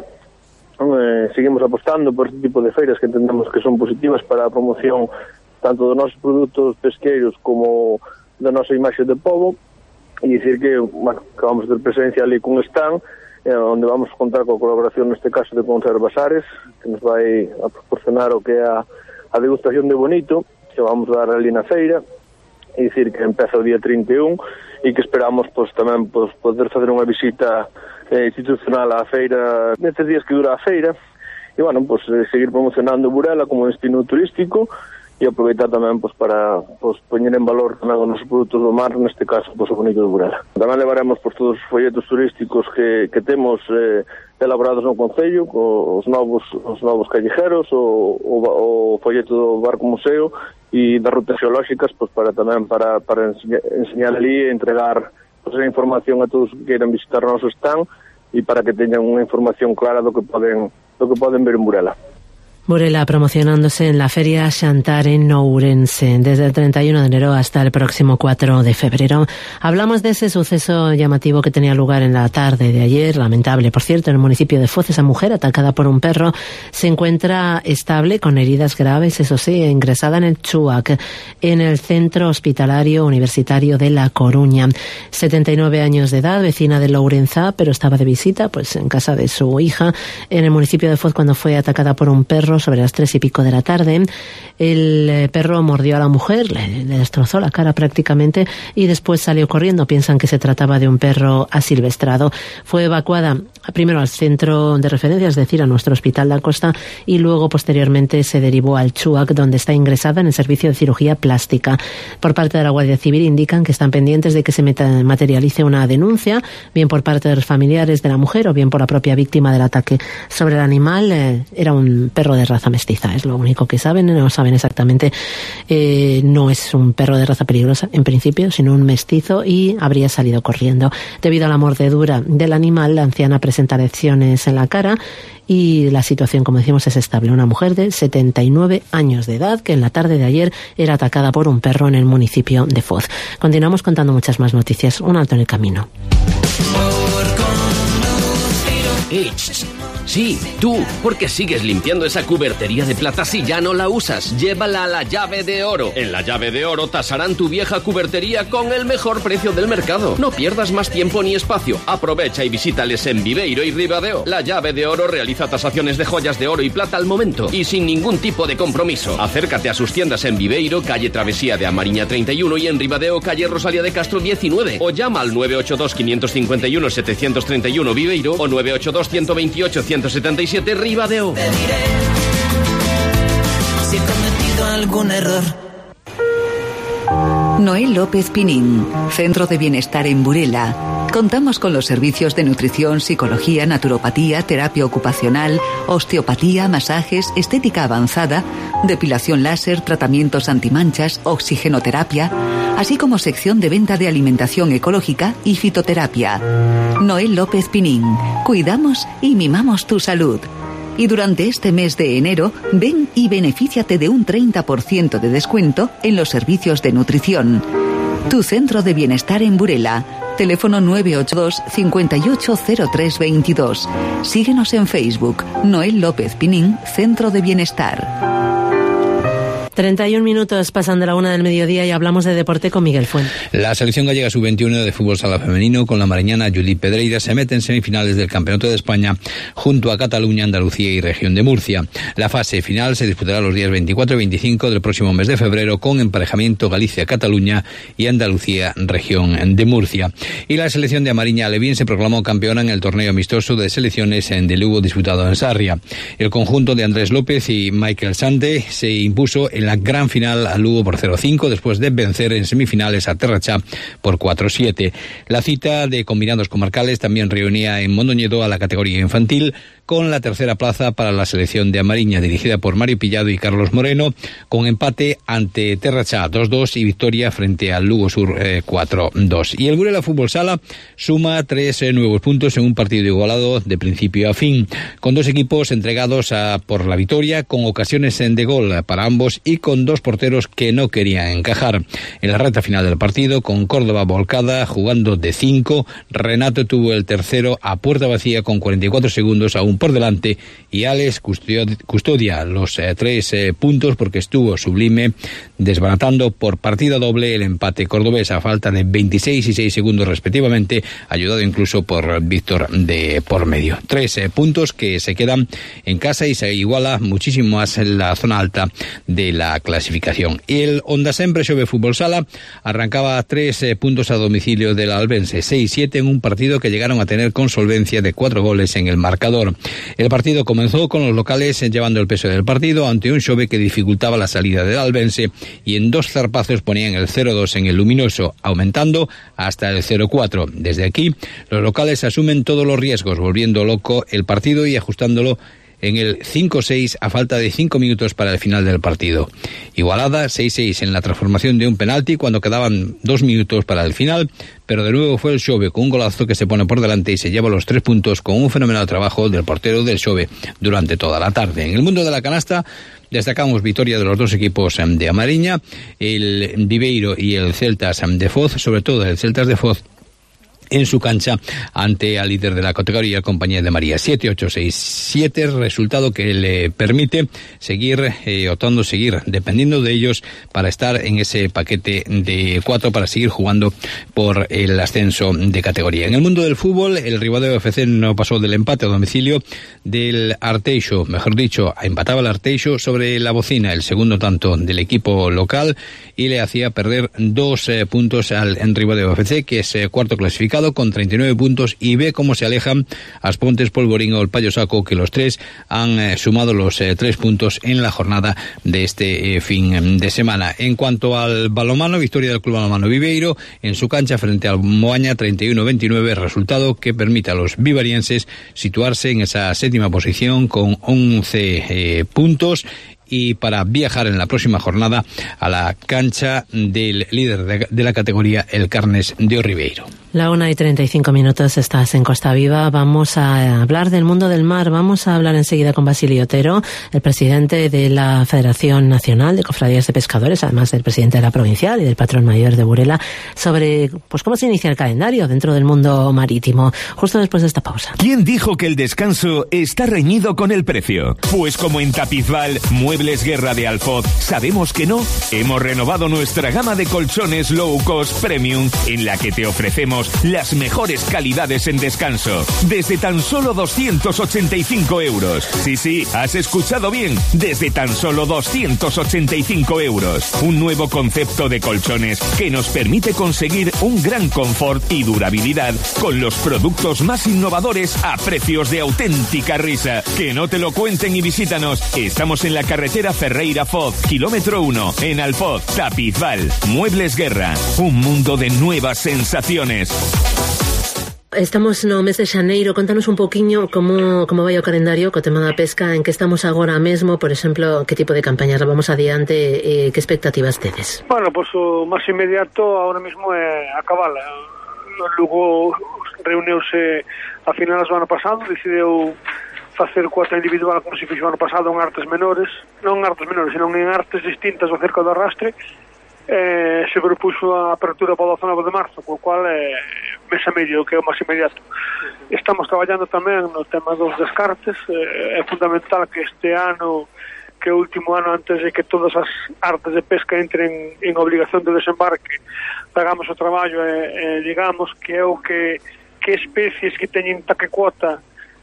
Eh, seguimos apostando por este tipo de feiras que entendemos que son positivas para a promoción tanto dos nosos produtos pesqueiros como da nosa imaxe de pobo, e dicir que, bueno, que vamos a ter presencia ali cun stand eh, onde vamos a contar coa colaboración neste caso de Conservas Ares, que nos vai a proporcionar o que é a, a degustación de bonito que vamos a dar ali na feira, e dicir que empeza o día trinta e un e que esperamos pois, tamén pois, poder fazer unha visita eh, institucional á feira nestes días que dura a feira e, bueno, pois, eh, seguir promocionando Burela como destino turístico e aproveitar tamén pois, para pois, poñer en valor tamén os nosos produtos do mar, neste caso pois, o bonito de Burela. Tamén levaremos pois, todos os folletos turísticos que, que temos eh, elaborados no Concello, co, os novos os novos callejeros, o, o, o folleto do barco museo e das rutas geolóxicas pois, para tamén para, para enseñar, enseñar ali e entregar pois, a información a todos que queiran visitar o noso stand e para que teñan unha información clara do que poden, do que poden ver en Burela. Burela promocionándose en la Feria Xantar en Ourense desde el treinta y uno de enero hasta el próximo cuatro de febrero. Hablamos de ese suceso llamativo que tenía lugar en la tarde de ayer, lamentable, por cierto, en el municipio de Foz. Esa mujer atacada por un perro se encuentra estable con heridas graves, eso sí, ingresada en el Chuac, en el Centro Hospitalario Universitario de La Coruña. setenta y nueve años de edad, vecina de Lourenzá, pero estaba de visita pues en casa de su hija en el municipio de Foz cuando fue atacada por un perro sobre las tres y pico de la tarde. El perro mordió a la mujer, le, le destrozó la cara prácticamente y después salió corriendo. Piensan que se trataba de un perro asilvestrado. Fue evacuada primero al centro de referencia, es decir, a nuestro hospital de la Costa, y luego posteriormente se derivó al Chuac, donde está ingresada en el servicio de cirugía plástica. Por parte de la Guardia Civil indican que están pendientes de que se meta, materialice una denuncia, bien por parte de los familiares de la mujer o bien por la propia víctima del ataque sobre el animal. Eh, era un perro de raza mestiza, es lo único que saben, no saben exactamente, eh, no es un perro de raza peligrosa en principio, sino un mestizo, y habría salido corriendo. Debido a la mordedura del animal, la anciana presenta lesiones en la cara y la situación, como decimos, es estable. Una mujer de setenta y nueve años de edad que en la tarde de ayer era atacada por un perro en el municipio de Foz. Continuamos contando muchas más noticias. Un alto en el camino. Eh, ch, ch. Sí, tú, porque sigues limpiando esa cubertería de plata si ya no la usas. Llévala a La Llave de Oro. En La Llave de Oro tasarán tu vieja cubertería con el mejor precio del mercado. No pierdas más tiempo ni espacio. Aprovecha y visítales en Viveiro y Ribadeo. La Llave de Oro realiza tasaciones de joyas de oro y plata al momento y sin ningún tipo de compromiso. Acércate a sus tiendas en Viveiro, calle Travesía de Amariña treinta y uno, y en Ribadeo, calle Rosalía de Castro diecinueve. O llama al nueve ocho dos, cinco cinco uno, siete tres uno Viveiro o nueve ocho dos, uno dos ocho, uno siete siete Ribadeo. Te diré si he cometido algún error. Noel López Pinín, Centro de Bienestar en Burela. Contamos con los servicios de nutrición, psicología, naturopatía, terapia ocupacional, osteopatía, masajes, estética avanzada, depilación láser, tratamientos antimanchas, oxigenoterapia, así como sección de venta de alimentación ecológica y fitoterapia. Noel López Pinín, cuidamos y mimamos tu salud. Y durante este mes de enero, ven y benefíciate de un treinta por ciento de descuento en los servicios de nutrición. Tu Centro de Bienestar en Burela. Teléfono nueve ocho dos, cinco ocho cero tres dos dos. Síguenos en Facebook. Noel López Pinín, Centro de Bienestar. treinta y un minutos pasan de la una del mediodía y hablamos de deporte con Miguel Fuente. La selección gallega sub veintiuno de fútbol sala femenino con la mariñana Judith Pedreira se mete en semifinales del Campeonato de España junto a Cataluña, Andalucía y Región de Murcia. La fase final se disputará los días veinticuatro y veinticinco del próximo mes de febrero con emparejamiento Galicia-Cataluña y Andalucía-Región de Murcia. Y la selección de Amariña Alevín se proclamó campeona en el torneo amistoso de selecciones en de Lugo disputado en Sarria. El conjunto de Andrés López y Michael Sante se impuso en la gran final a Lugo por cero cinco después de vencer en semifinales a Terrachá por cuatro siete. La cita de combinados comarcales también reunía en Mondoñedo a la categoría infantil con la tercera plaza para la selección de Amariña dirigida por Mario Pillado y Carlos Moreno, con empate ante Terrachá dos dos y victoria frente al Lugo Sur eh, cuatro dos. Y el Burela Fútbol Sala suma tres eh, nuevos puntos en un partido igualado de principio a fin, con dos equipos entregados a por la victoria, con ocasiones de gol para ambos y con dos porteros que no querían encajar. En la recta final del partido, con Córdoba volcada, jugando de cinco, Renato tuvo el tercero a puerta vacía con cuarenta y cuatro segundos aún por delante y Alex custodia los eh, tres eh, puntos porque estuvo sublime, desbaratando por partida doble el empate cordobés a falta de veintiséis y seis segundos respectivamente, ayudado incluso por Víctor de por medio. Tres eh, puntos que se quedan en casa y se iguala muchísimo más en la zona alta de la clasificación. Y el Ondasén Prexove Fútbol Sala arrancaba tres eh, puntos a domicilio del Albense, seis siete en un partido que llegaron a tener con solvencia de cuatro goles en el marcador. El partido comenzó con los locales eh, llevando el peso del partido ante un Xove que dificultaba la salida del Albense y en dos zarpazos ponían el cero dos en el Luminoso, aumentando hasta el cero cuatro. Desde aquí, los locales asumen todos los riesgos, volviendo loco el partido y ajustándolo en el cinco seis a falta de cinco minutos para el final del partido. Igualada seis seis en la transformación de un penalti cuando quedaban dos minutos para el final, pero de nuevo fue el Xove con un golazo que se pone por delante y se lleva los tres puntos con un fenomenal trabajo del portero del Xove durante toda la tarde. En el mundo de la canasta destacamos victoria de los dos equipos de Amariña, el Viveiro y el Celtas de Foz, sobre todo el Celtas de Foz en su cancha ante al líder de la categoría, Compañía de María. Siete ocho seis siete, resultado que le permite seguir eh, optando, seguir dependiendo de ellos para estar en ese paquete de cuatro, para seguir jugando por el ascenso de categoría. En el mundo del fútbol, el Ribadeo F C no pasó del empate a domicilio del Arteixo, mejor dicho, empataba el Arteixo sobre la bocina, el segundo tanto del equipo local, y le hacía perder dos eh, puntos al Ribadeo F C, que es eh, cuarto clasificado con treinta y nueve puntos, y ve cómo se alejan Aspontes, Polvorín o el Payo Saco, que los tres han eh, sumado los eh, tres puntos en la jornada de este eh, fin de semana. En cuanto al balonmano, victoria del Club Balonmano Viveiro en su cancha frente al Moaña treinta y uno veintinueve, resultado que permite a los vivarienses situarse en esa séptima posición con once eh, puntos y para viajar en la próxima jornada a la cancha del líder de, de la categoría, el Carnes de Ribeiro. La una y treinta y cinco minutos, estás en Costa Viva. Vamos a hablar del mundo del mar. Vamos a hablar enseguida con Basilio Otero, el presidente de la Federación Nacional de Cofradías de Pescadores, además del presidente de la provincial y del patrón mayor de Burela, sobre pues cómo se inicia el calendario dentro del mundo marítimo, justo después de esta pausa. ¿Quién dijo que el descanso está reñido con el precio? Pues como en Tapizval, Muebles Guerra de Alfoz, sabemos que no. Hemos renovado nuestra gama de colchones low cost premium, en la que te ofrecemos las mejores calidades en descanso, desde tan solo doscientos ochenta y cinco euros. Sí, sí, has escuchado bien, desde tan solo doscientos ochenta y cinco euros. Un nuevo concepto de colchones que nos permite conseguir un gran confort y durabilidad con los productos más innovadores a precios de auténtica risa. Que no te lo cuenten y visítanos. Estamos en la carretera Ferreira-Foz, kilómetro uno, en Alfoz, Tapizval. Muebles Guerra, un mundo de nuevas sensaciones. Estamos no mes de xaneiro, contanos un poquinho como, como vai o calendario co tema da pesca, en que estamos agora mesmo, por exemplo, que tipo de campañas vamos adiante, eh, que expectativas tedes? Bueno, pois pues, o máis inmediato ahora mesmo é a cabala. Lugo reuneuse a finales do ano pasado, decideu facer cuota individual como se fixo o ano pasado en artes menores, non en artes menores, senón en artes distintas ao cerco do arrastre. Eh, se propuso a apertura para o dezanove de marzo, co cual é eh, mes e medio, que é o máis inmediato. Estamos traballando tamén no tema dos descartes. Eh, é fundamental que este ano, que é o último ano antes de que todas as artes de pesca entren en obligación de desembarque, hagamos o traballo e, eh, digamos que é o que, que especies que teñen taque cuota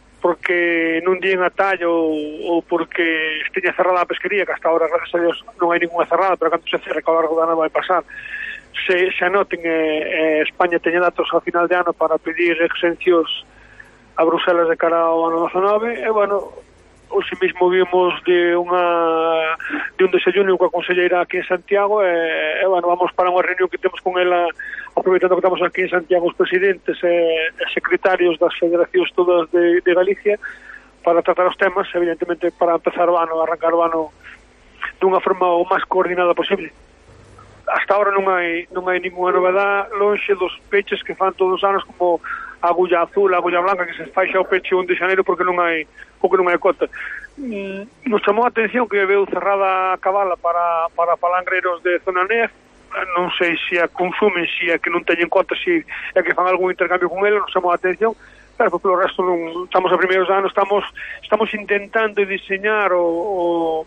porque non dien a tallo ou, ou porque esteña cerrada a pesquería, que hasta ahora, gracias a Dios, non hai ninguna cerrada, pero cando se cerre, que ao largo do ano vai pasar, se, se anoten, eh, eh, España teña datos ao final de ano para pedir exencións a Bruselas de cara ao ano dezanove, e, bueno, hoxe mesmo vimos de unha de un desayuno coa conselleira aquí en Santiago, e, e bueno, vamos para unha reunión que temos con ela, aproveitando que estamos aquí en Santiago os presidentes e, e secretarios das federacións todas de, de Galicia, para tratar os temas, evidentemente para empezar o ano, arrancar o ano dunha forma o máis coordinada posible. Hasta ahora non hai non hai ninguna novedade, lonxe dos peches que fan todos os anos, como a agulla azul, a agulla blanca, que se faixa o peche un de xaneiro porque non hai porque non hai cota. Mm, nos chamou a atención que veu cerrada a cabala para, para palangreiros de zona N E F. Non sei se a consumen, se a que non teñen cota, se é que fan algún intercambio con ela, nos chamou a atención. Pero polo resto non, estamos a primeiros anos, estamos estamos intentando diseñar o, o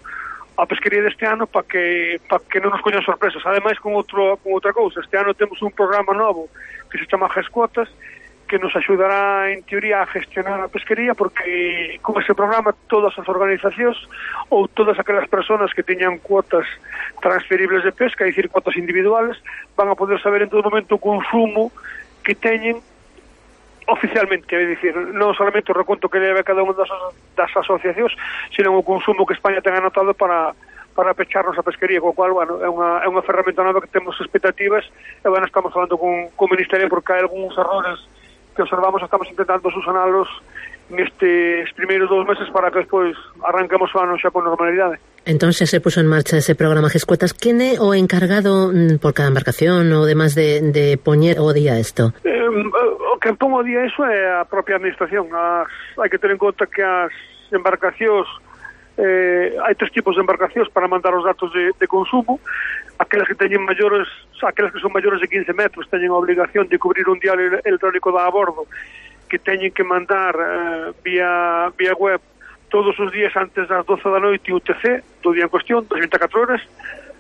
a pesquería deste ano para que para que non nos coñan sorpresas. Ademais, con outro con outra cousa, este ano temos un programa novo que se chama Gescuotas, que nos axudará, en teoría, a gestionar a pesquería, porque con ese programa todas as organizacións ou todas aquelas persoas que teñan cuotas transferibles de pesca, é dicir, cuotas individuales, van a poder saber en todo momento o consumo que teñen oficialmente, é dicir, non solamente o reconto que debe cada unha das, das asociacións, sino o consumo que España ten anotado para para pecharnos a pesquería, co cual, bueno, é unha, é unha ferramenta nova que temos expectativas, e, bueno, estamos falando con, con o Ministerio porque hai algúns errores que observamos, estamos intentando subsanalos nestes primeiros dous meses para que despois arranquemos o ano xa con normalidade. Entón xa se puso en marcha ese programa Gescuotas. Quen é o encargado por cada embarcación ou demais de, de poñer o día isto? Eh, o que pon o día iso é a propia administración. As, hai que ter en conta que as embarcacións, eh, hai tres tipos de embarcacións para mandar os datos de, de consumo. Aquelas que teñen maiores, aquelas que son maiores de quince metros teñen a obligación de cubrir un diario electrónico da a bordo, que teñen que mandar eh, vía vía web todos os días antes das doce da noite U T C do día en cuestión, das vinte e catro horas.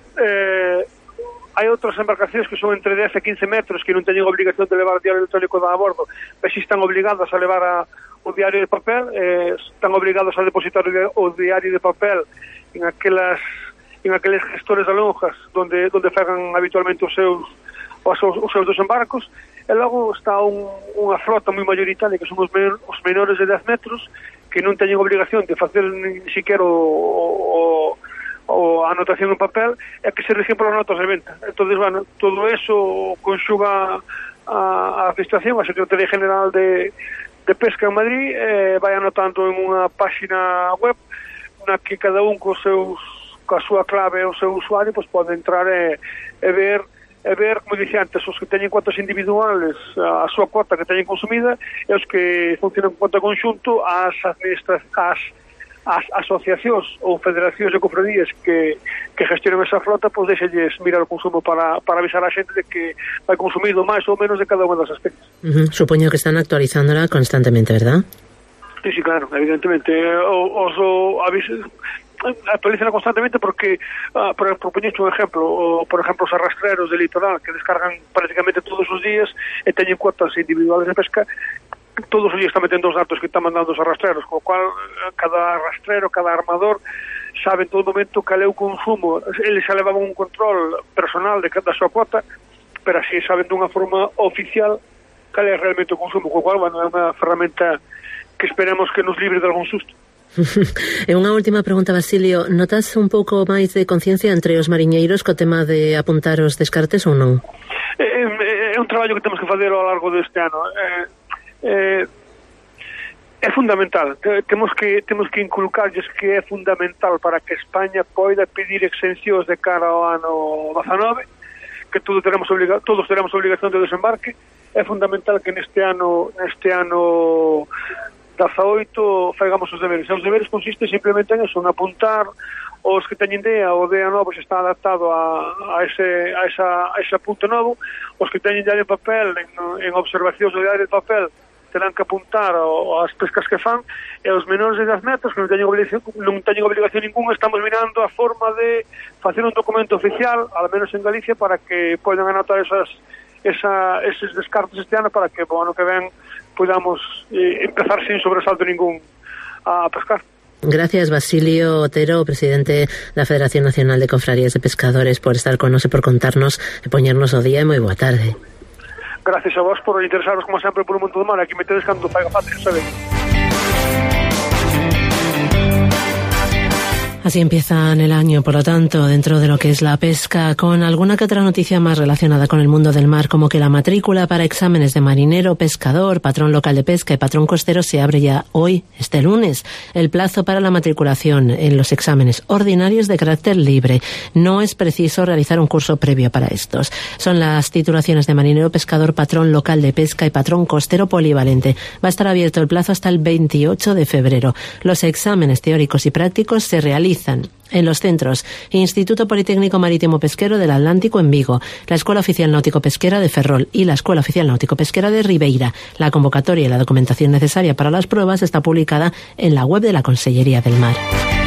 Eh, hai outras embarcacións que son entre dez e quince metros que non teñen obligación de levar o diario electrónico da a bordo, mas si están obligadas a levar a, o diario de papel, eh, están obligados a depositar o, o diario de papel en aquelas en aqueles gestores de lonjas donde donde fagan habitualmente os seus os, os seus desembarcos. E logo está un, unha flota moi mayoritaria que son os, men os menores de dez metros, que non teñen obligación de facer ni siquiera o, o, o a anotación en papel, e que se rigen polas notas de venta. Entón, bueno, todo eso conxuga a, a Administración, a Secretaría General de, de Pesca en Madrid, eh, vai anotando en unha páxina web na que cada un cos seus, coa súa clave e o seu usuario, pois pode entrar e, e ver e ver, como dixía antes, os que teñen cuotas individuales a súa cuota que teñen consumida e os que funcionan con cuota conxunto as administracións, as, as asociacións ou federacións e cofradías que, que gestionan esa flota, pois deixalles mirar o consumo para, para avisar a xente de que vai consumido máis ou menos de cada unha das especies. Uh-huh. Supoño que están actualizándola constantemente, ¿verdad? Sí, sí, claro, evidentemente. Os o, avisos actualizan constantemente porque, uh, por, por poñerche un exemplo, o, por exemplo, os arrastreros de litoral que descargan prácticamente todos os días e teñen cuotas individuales de pesca, todos os días están metendo os datos que están mandando os arrastreros, co cual cada arrastrero, cada armador sabe en todo momento cal é o consumo. Eles xa levaban un control personal de cada súa cuota, pero así saben dunha forma oficial cal é realmente o consumo, co cual, bueno, é unha ferramenta que esperamos que nos libre de algún susto. E unha última pregunta, Basilio, notas un pouco máis de conciencia entre os mariñeiros co tema de apuntar os descartes ou non? É, é un traballo que temos que fazer ao largo deste ano. É, é, é fundamental. Temos que temos que inculcarlles que é fundamental para que España poida pedir exencións de cara ao ano dezanove, que todos teremos obliga- todos teremos obligación de desembarque. É fundamental que neste ano neste ano dezaoito faigamos os deberes. E os deberes consisten simplemente en eso, en apuntar os que teñen D E A, o D E A novo se está adaptado a, a, ese, a, esa, a ese apunte novo, os que teñen diario de papel, en, en observacións do diario de papel, terán que apuntar o, as pescas que fan, e os menores de dez metros, que non teñen obligación, non teñen obligación ninguna, estamos mirando a forma de facer un documento oficial, al menos en Galicia, para que podan anotar esas, esa, eses descartes este ano, para que o ano que ven podamos eh, empezar sin sobresalto ningún a pescar. Gracias, Basilio Otero, presidente da Federación Nacional de Confrarías de Pescadores, por estar con nos e por contarnos e poñernos o día, e moi boa tarde. Gracias a vos por interesaros, como sempre, por o mundo do mar. Aquí me tedes cando faiga falta, xa sabedes. Así empiezan el año, por lo tanto, dentro de lo que es la pesca, con alguna que otra noticia más relacionada con el mundo del mar, como que la matrícula para exámenes de marinero, pescador, patrón local de pesca y patrón costero se abre ya hoy, este lunes. El plazo para la matriculación en los exámenes ordinarios de carácter libre. No es preciso realizar un curso previo para estos. Son las titulaciones de marinero, pescador, patrón local de pesca y patrón costero polivalente. Va a estar abierto el plazo hasta el veintiocho de febrero. Los exámenes teóricos y prácticos se realizan en los centros Instituto Politécnico Marítimo Pesquero del Atlántico en Vigo, la Escuela Oficial Náutico Pesquera de Ferrol y la Escuela Oficial Náutico Pesquera de Ribeira. La convocatoria y la documentación necesaria para las pruebas está publicada en la web de la Consellería del Mar.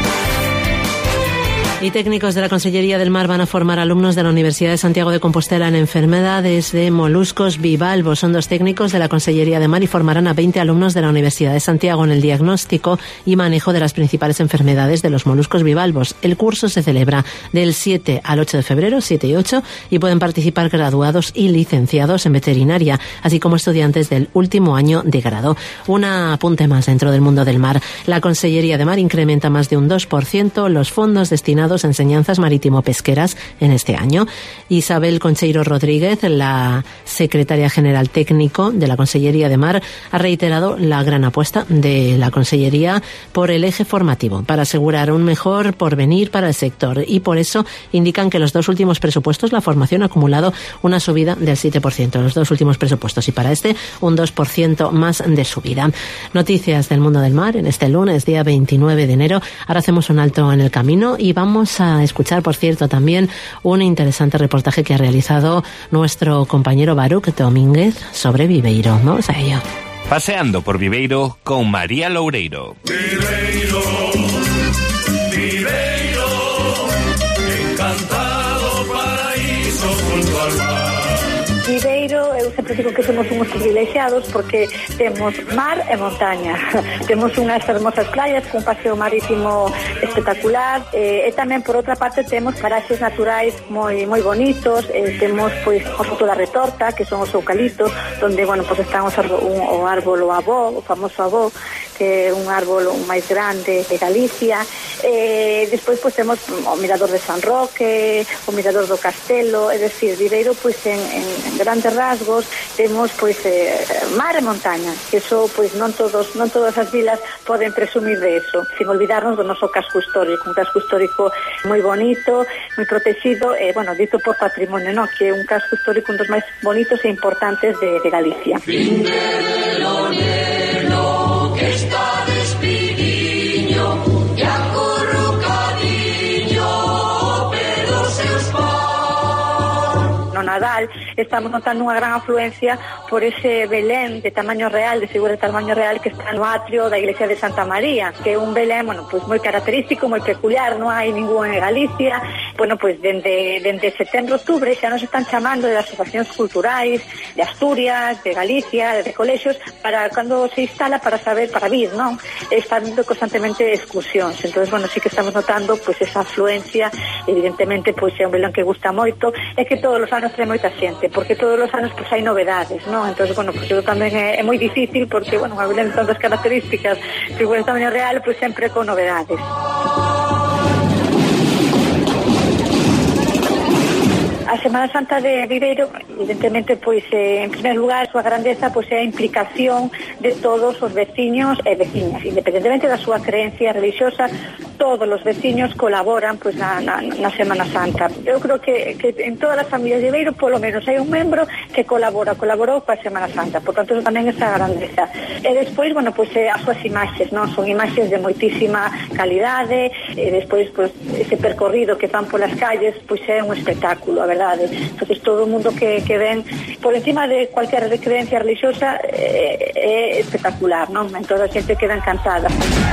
Y técnicos de la Consellería del Mar van a formar alumnos de la Universidad de Santiago de Compostela en enfermedades de moluscos bivalvos. Son dos técnicos de la Consellería de Mar y formarán a veinte alumnos de la Universidad de Santiago en el diagnóstico y manejo de las principales enfermedades de los moluscos bivalvos. El curso se celebra del siete al ocho de febrero, siete y ocho, y pueden participar graduados y licenciados en veterinaria, así como estudiantes del último año de grado. Un apunte más dentro del mundo del mar. La Consellería de Mar incrementa más de un dos por ciento los fondos destinados a enseñanzas marítimo-pesqueras en este año. Isabel Concheiro Rodríguez, la secretaria general técnico de la Consellería de Mar, ha reiterado la gran apuesta de la Consellería por el eje formativo para asegurar un mejor porvenir para el sector, y por eso indican que los dos últimos presupuestos la formación ha acumulado una subida del siete por ciento, los dos últimos presupuestos, y para este un dos por ciento más de subida. Noticias del mundo del mar en este lunes, día veintinueve de enero. Ahora hacemos un alto en el camino y vamos a escuchar, por cierto, también un interesante reportaje que ha realizado nuestro compañero Baruch Domínguez sobre Viveiro. Vamos a ello. Paseando por Viveiro con María Loureiro. Viveiro, Viveiro, encantado paraíso junto al mar. Viveiro, eu sempre digo que somos uns privilexiados porque temos mar e montaña. Temos unhas hermosas playas con paseo marítimo espectacular, e, e tamén por outra parte temos paraxes naturais moi moi bonitos, e temos pois o Soto da Retorta, que son os eucaliptos, onde, bueno, pois están os arbo, un, o árbol o abó, o famoso abó, que é un árbol máis grande de Galicia. E despois pois temos o mirador de San Roque, o mirador do Castelo, é dicir, Viveiro pois en, en, en grandes rasgos todos temos pois eh, mar e montaña, que eso pois non todos non todas as vilas poden presumir de eso, sin olvidarnos do noso casco histórico, un casco histórico moi bonito, moi protegido, e, eh, bueno, dito por patrimonio, no? Que é un casco histórico un dos máis bonitos e importantes de, de Galicia. Fin de lo neno que está despidiño e acurrucadiño pero seus pais. No Nadal estamos notando unha gran afluencia por ese Belén de tamaño real, de figura de tamaño real que está no atrio da iglesia de Santa María, que é un Belén, bueno, pues moi característico, moi peculiar, non hai ningún en Galicia. Bueno, pues dende, dende setembro, outubro xa nos están chamando de asociacións culturais de Asturias, de Galicia, de colexios, para cando se instala, para saber, para vir, non? Están vindo constantemente excursións. Entonces, bueno, sí que estamos notando pues esa afluencia, evidentemente, pues é un Belén que gusta moito, é que todos os anos trae moita xente, porque todos os anos pues hai novedades, non? Entonces, bueno, pues eso tamén é, é moi difícil, porque, bueno, a Belén tantas características, figura de tamaño real, pues sempre con novedades. A Semana Santa de Viveiro, evidentemente, pois, eh, en primer lugar, a súa grandeza pois, é a implicación de todos os veciños e veciñas, independentemente da súa creencia religiosa, todos os veciños colaboran pois, na, na, na Semana Santa. Eu creo que, que en todas as familias de Viveiro, polo menos, hai un membro que colabora, colaborou coa Semana Santa, por tanto, tamén esa grandeza. E despois, bueno, pois, eh, as súas imaxes, non? Son imaxes de moitísima calidade, e despois, pois, ese percorrido que van polas calles, pois é un espectáculo, a verdade. Entonces todo o mundo que, que ven por encima de cualquier creencia religiosa é, é espectacular, non? En toda a xente queda encantada.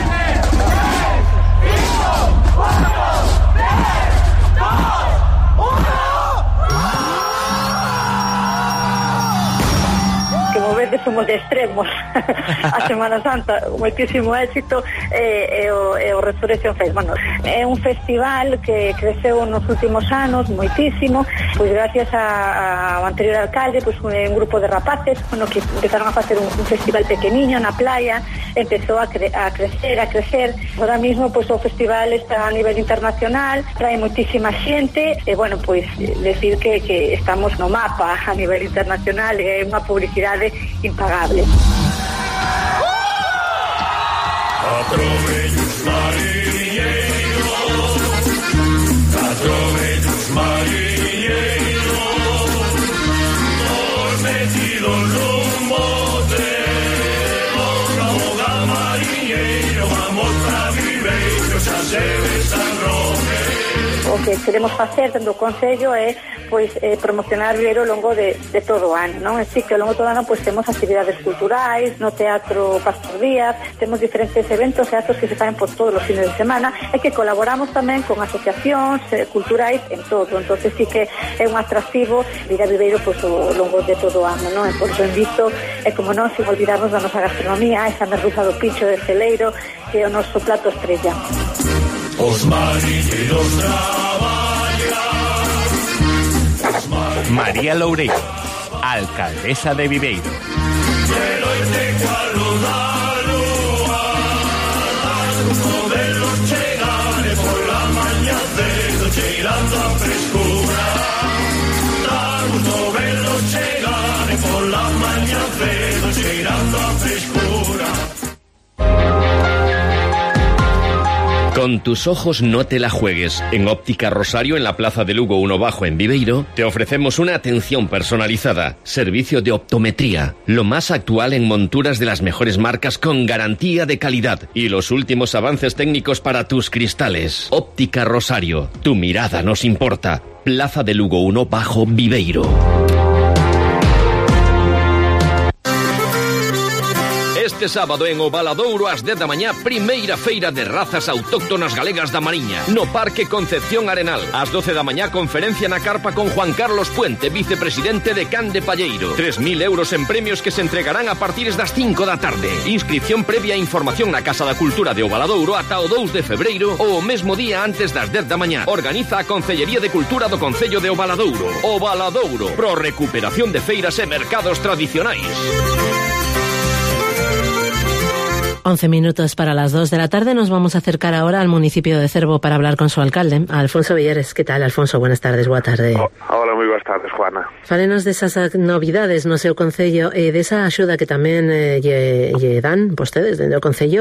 Como vedes, somos de extremos. A Semana Santa, moitísimo éxito, e, e, o, e o Resurrection Fest. Bueno, é un festival que creceu nos últimos anos moitísimo, pois gracias ao anterior alcalde, pois un, un grupo de rapaces, bueno, que empezaron a facer un, un festival pequeniño na playa, empezou a, cre, a crecer, a crecer. Ahora mismo, pois o festival está a nivel internacional, trae moitísima xente, e, bueno, pois decir que, que estamos no mapa a nivel internacional, é unha publicidade impagable. Catro vellos mariñeiros, catro vellos mariñeiros, nos metidos nun motelo, na boga mariñeiro, vamos pra Viveiro, xa se ve San Roque. O que queremos facer dentro do Concello é pois eh, promocionar Viveiro ao longo de, de todo o ano, non? Así que ao longo de todo o ano pois temos actividades culturais no Teatro Pastor Díaz, temos diferentes eventos e actos que se fan por todos os fines de semana, e que colaboramos tamén con asociacións eh, culturais en todo. Entonces sí que é un atractivo vir a Viveiro pois ao longo de todo o ano, non? E por iso invito, e como non, sin olvidarnos da nosa gastronomía, esa merluza do pincho de celeiro, que é o noso plato estrella. Os mariñeiros traballan. María Loureiro, alcaldesa de Viveiro. Pero este cuadro da lúa, no verlos chegare por la mañá cedo, cheirando a frescura. Da gusto verlos chegare por la mañá cedo, cheirando a frescura. Con tus ojos no te la juegues. En Óptica Rosario, en la Plaza de Lugo uno Bajo en Viveiro, te ofrecemos una atención personalizada, servicio de optometría, lo más actual en monturas de las mejores marcas con garantía de calidad y los últimos avances técnicos para tus cristales. Óptica Rosario, tu mirada nos importa. Plaza de Lugo uno Bajo, Viveiro. Este sábado en Ovaladouro ás dez da mañá, primeira feira de razas autóctonas galegas da Mariña, no Parque Concepción Arenal. Ás doce da mañá, conferencia na carpa con Juan Carlos Puente, vicepresidente de Can de Palleiro. tres mil euros en premios que se entregarán a partir das cinco da tarde. Inscripción previa e información na Casa da Cultura de Ovaladouro ata o dous de febreiro ou o mesmo día antes das dez da mañá. Organiza a Concellería de Cultura do Concello de Ovaladouro. Ovaladouro, pro recuperación de feiras e mercados tradicionais. once minutos para las dos de la tarde. Nos vamos a acercar ahora al municipio de Cervo para hablar con su alcalde, Alfonso Villares. ¿Qué tal, Alfonso? Buenas tardes, buena tarde. Hola, moi boas tardes, Juana. Fálenos desas novidades no seu concello e desa axuda que tamén eh, lle, lle dan vostedes dentro do concello.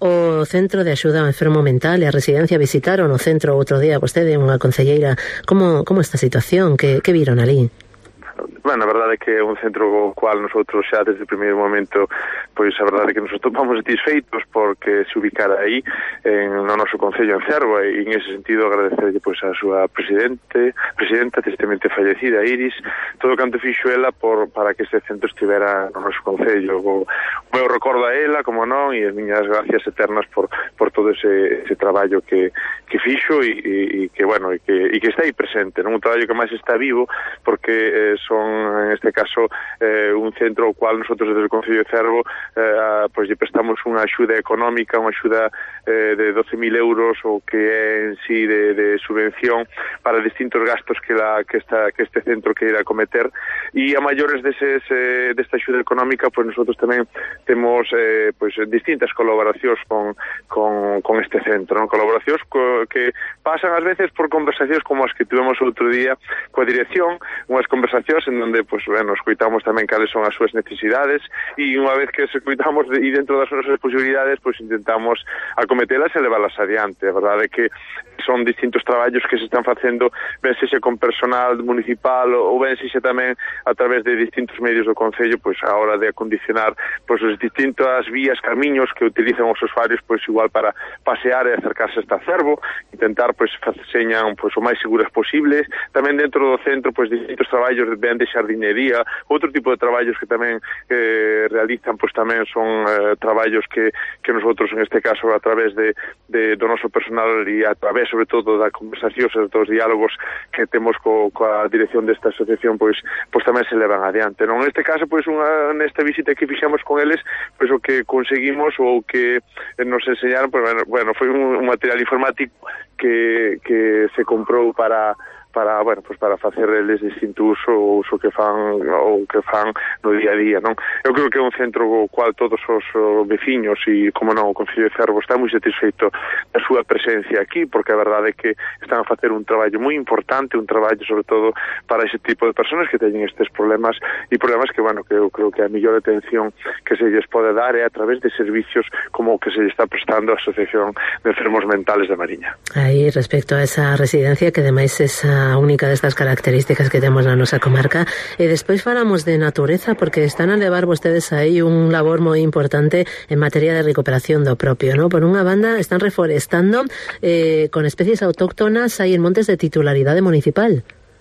O Centro de Axuda ao Enfermo Mental e a Residencia visitaron o centro outro día vostede, unha concelleira. Como, como esta situación? Que, que viron ali? Bueno, a verdade é que é un centro co cual nosotros xa desde o primeiro momento, pois a verdade é que nos topamos satisfeitos porque se ubicara aí en, no noso concello en Cervo, e en ese sentido agradecerlle pois a súa presidente, presidenta tristemente fallecida, Iris, todo o canto fixo ela por, para que este centro estivera no noso concello. O, o meu recordo a ela, como non, e as miñas gracias eternas por, por todo ese, ese traballo que, que fixo e, e, e que, bueno, e que, e que está aí presente, non? Un traballo que máis está vivo porque eh, son en este caso eh, un centro ao cual nosotros desde o Concello de Cervo eh, pois lle prestamos unha axuda económica, unha axuda eh, de doce mil euros o que é en sí de, de subvención para distintos gastos que, la, que, esta, que este centro queira cometer, e a maiores deses, eh, desta axuda económica pois nosotros tamén temos eh, pois distintas colaboracións con, con, con este centro, non? Colaboracións co, que pasan ás veces por conversacións como as que tivemos outro día coa dirección, unhas conversacións en donde, pues, bueno, escoitamos tamén cales son as súas necesidades e unha vez que se escoitamos e dentro das nosas posibilidades, pues intentamos acometelas e leválas adiante. A verdade é que son distintos traballos que se están facendo, ben sexa con personal municipal ou ben sexa tamén a través de distintos medios do Concello, pois a hora de acondicionar pois as distintas vías, camiños que utilizan os usuarios, pois igual para pasear e acercarse hasta Cervo, intentar pois señan pois o máis seguras posibles. Tamén dentro do centro pois distintos traballos ben de xardinería, outro tipo de traballos que tamén eh, realizan, pois tamén son eh, traballos que, que nosotros en este caso a través de, de do noso personal e a través sobre todo da conversación, sobre dos diálogos que temos co, coa dirección desta asociación, pois pois tamén se levan adiante, non? En este caso, pois unha nesta visita que fixamos con eles, pois o que conseguimos ou que nos enseñaron, pois bueno, bueno foi un, un material informático que, que se comprou para para, bueno, pues para facer eles distinto uso o uso que fan ou que fan no día a día, non? Eu creo que é un centro co cual todos os, os veciños e, como non, o Concello de Cervo está moi satisfeito da súa presencia aquí, porque a verdade é que están a facer un traballo moi importante, un traballo sobre todo para ese tipo de personas que teñen estes problemas e problemas que, bueno, que eu creo que a mellor atención que se lles pode dar é a través de servicios como o que se lle está prestando a Asociación de Enfermos Mentales da Mariña. Aí, respecto a esa residencia que ademais esa única destas características que temos na nosa comarca, e despois falamos de natureza porque están a levar vostedes aí un labor moi importante en materia de recuperación do propio, ¿no? Por unha banda están reforestando eh, con especies autóctonas aí en montes de titularidade municipal.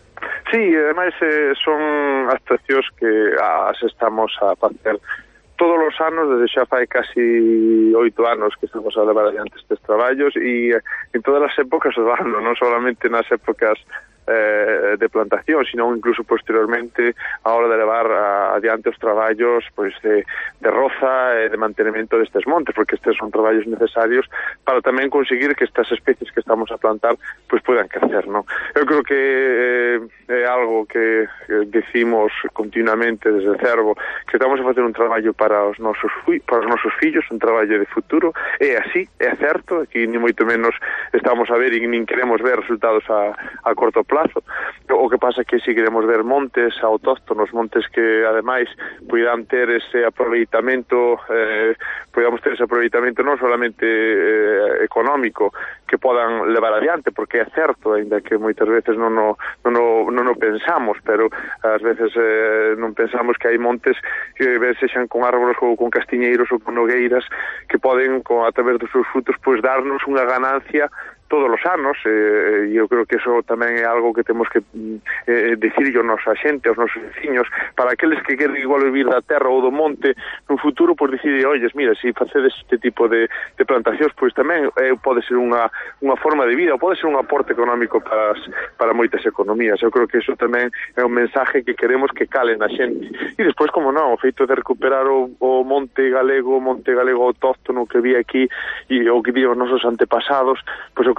Sí, ademais eh, son actuacións que as estamos a facer todos os anos, desde xa fai casi oito anos que estamos a levar adiante estes traballos e en todas as épocas do ano, non solamente nas épocas eh, de plantación, sino incluso posteriormente a hora de levar a, adiante os traballos pois de, de roza e de mantenimento destes montes, porque estes son traballos necesarios para tamén conseguir que estas especies que estamos a plantar pois puedan crecer, non? Eu creo que eh, é algo que, que decimos continuamente desde Cervo, que estamos a facer un traballo para os nosos para os nosos fillos, un traballo de futuro, é así, é certo, aquí ni moito menos estamos a ver e nin queremos ver resultados a, a corto plazo. plazo. O que pasa é que si queremos ver montes autóctonos, montes que ademais puidan ter ese aproveitamento, eh, podamos ter ese aproveitamento non solamente eh, económico, que podan levar adiante, porque é certo, ainda que moitas veces non o, non o, non o pensamos, pero ás veces eh, non pensamos que hai montes que sexan con árboles ou con castiñeiros ou con nogueiras que poden, con, a través dos seus frutos, pois darnos unha ganancia todos os anos, e eh, eu creo que eso tamén é algo que temos que eh, dicirlle aos nosa xente, aos nosos veciños, para aqueles que queren igual vivir da terra ou do monte no futuro, pois dicirle, olles, mira, se si facedes este tipo de, de plantacións, pois tamén eh, pode ser unha, unha forma de vida, ou pode ser un aporte económico para, as, para moitas economías. Eu creo que eso tamén é un mensaje que queremos que cale na xente. E despois, como non, o feito de recuperar o, o monte galego, o monte galego autóctono que vi aquí, e o que vi os nosos antepasados, pois eu creo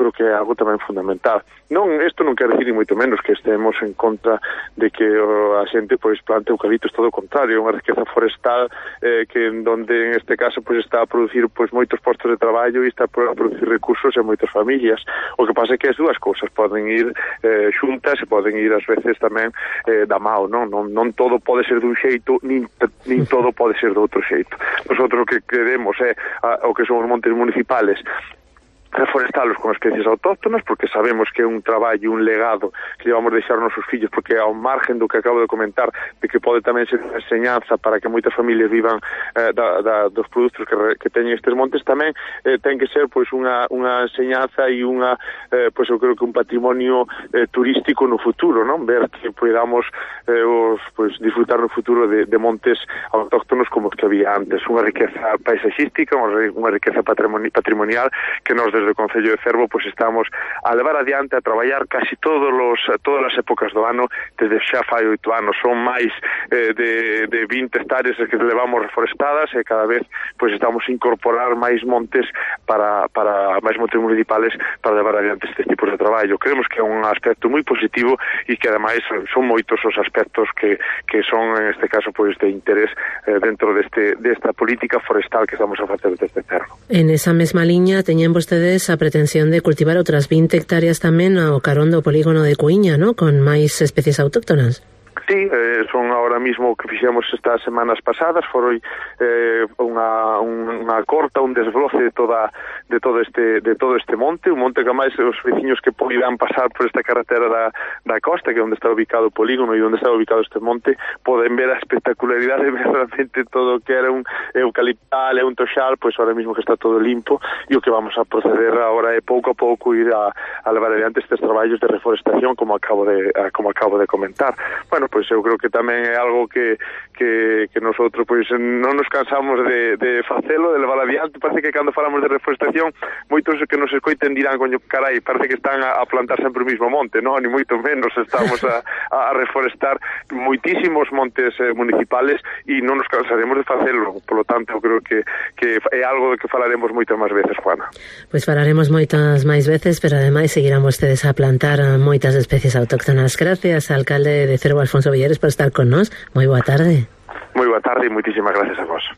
creo que é algo tamén fundamental. Non, isto non quer dicir ni moito menos que estemos en contra de que o, a xente pois plante eucaliptos, todo o contrario, é unha riqueza forestal eh, que en donde en este caso pois está a producir pois moitos postos de traballo e está a producir recursos en moitas familias. O que pasa é que as dúas cousas poden ir eh, xuntas e poden ir ás veces tamén eh, da mao, non? Non, non todo pode ser dun xeito, nin, nin todo pode ser de outro xeito. Nosotros o que queremos é a, o que son os montes municipales, reforestalos con especies autóctonas, porque sabemos que é un traballo, un legado que llevamos a deixar aos nosos fillos, porque ao margen do que acabo de comentar, de que pode tamén ser unha enseñanza para que moitas familias vivan eh, da, da, dos produtos que, que teñen estes montes, tamén eh, ten que ser pois unha, unha enseñanza e unha, eh, pois eu creo que un patrimonio eh, turístico no futuro, non? Ver que podamos eh, os, pois, disfrutar no futuro de, de montes autóctonos como os que había antes, unha riqueza paisaxística, unha riqueza patrimonial que nos desde o Concello de Cervo pois estamos a levar adiante, a traballar casi todos los, todas as épocas do ano desde xa fai oito anos. Son máis eh, de, de vinte hectáreas que levamos reforestadas e cada vez pois estamos a incorporar máis montes para, para máis montes municipales para levar adiante este tipo de traballo. Creemos que é un aspecto moi positivo e que ademais son moitos os aspectos que, que son en este caso pois de interés eh, dentro deste, desta política forestal que estamos a facer desde Cervo. En esa mesma liña teñen vostedes a pretensión de cultivar outras vinte hectáreas tamén ao carón do polígono de Cuíña, ¿no? Con máis especies autóctonas. Sí, eh, son ahora mismo que fixemos estas semanas pasadas, foi eh, unha, unha corta, un desbroce de toda de todo este de todo este monte, un monte que máis os veciños que poderán pasar por esta carretera da, da costa, que é onde está ubicado o polígono e onde está ubicado este monte, poden ver a espectacularidade de realmente todo o que era un eucaliptal e un toxal, pois ahora mismo que está todo limpo, e o que vamos a proceder agora é pouco a pouco ir a, a levar adiante estes traballos de reforestación como acabo de como acabo de comentar. Bueno, pois eu creo que tamén é algo que, que, que nosotros pois non nos cansamos de, de facelo, de levar adiante. Parece que cando falamos de reforestación moitos que nos escoiten dirán, coño, carai, parece que están a, a plantar sempre o mismo monte, non, ni moito menos, estamos a, a reforestar moitísimos montes eh, municipales e non nos cansaremos de facelo. Por lo tanto, eu creo que, que é algo de que falaremos moitas máis veces, Juana. Pois falaremos moitas máis veces, pero ademais seguirán vostedes a plantar moitas especies autóctonas. Gracias, alcalde de Cervo, Alfonso Villares, por estar con nós. Moi boa tarde. Moi boa tarde e moitísimas gracias a vos.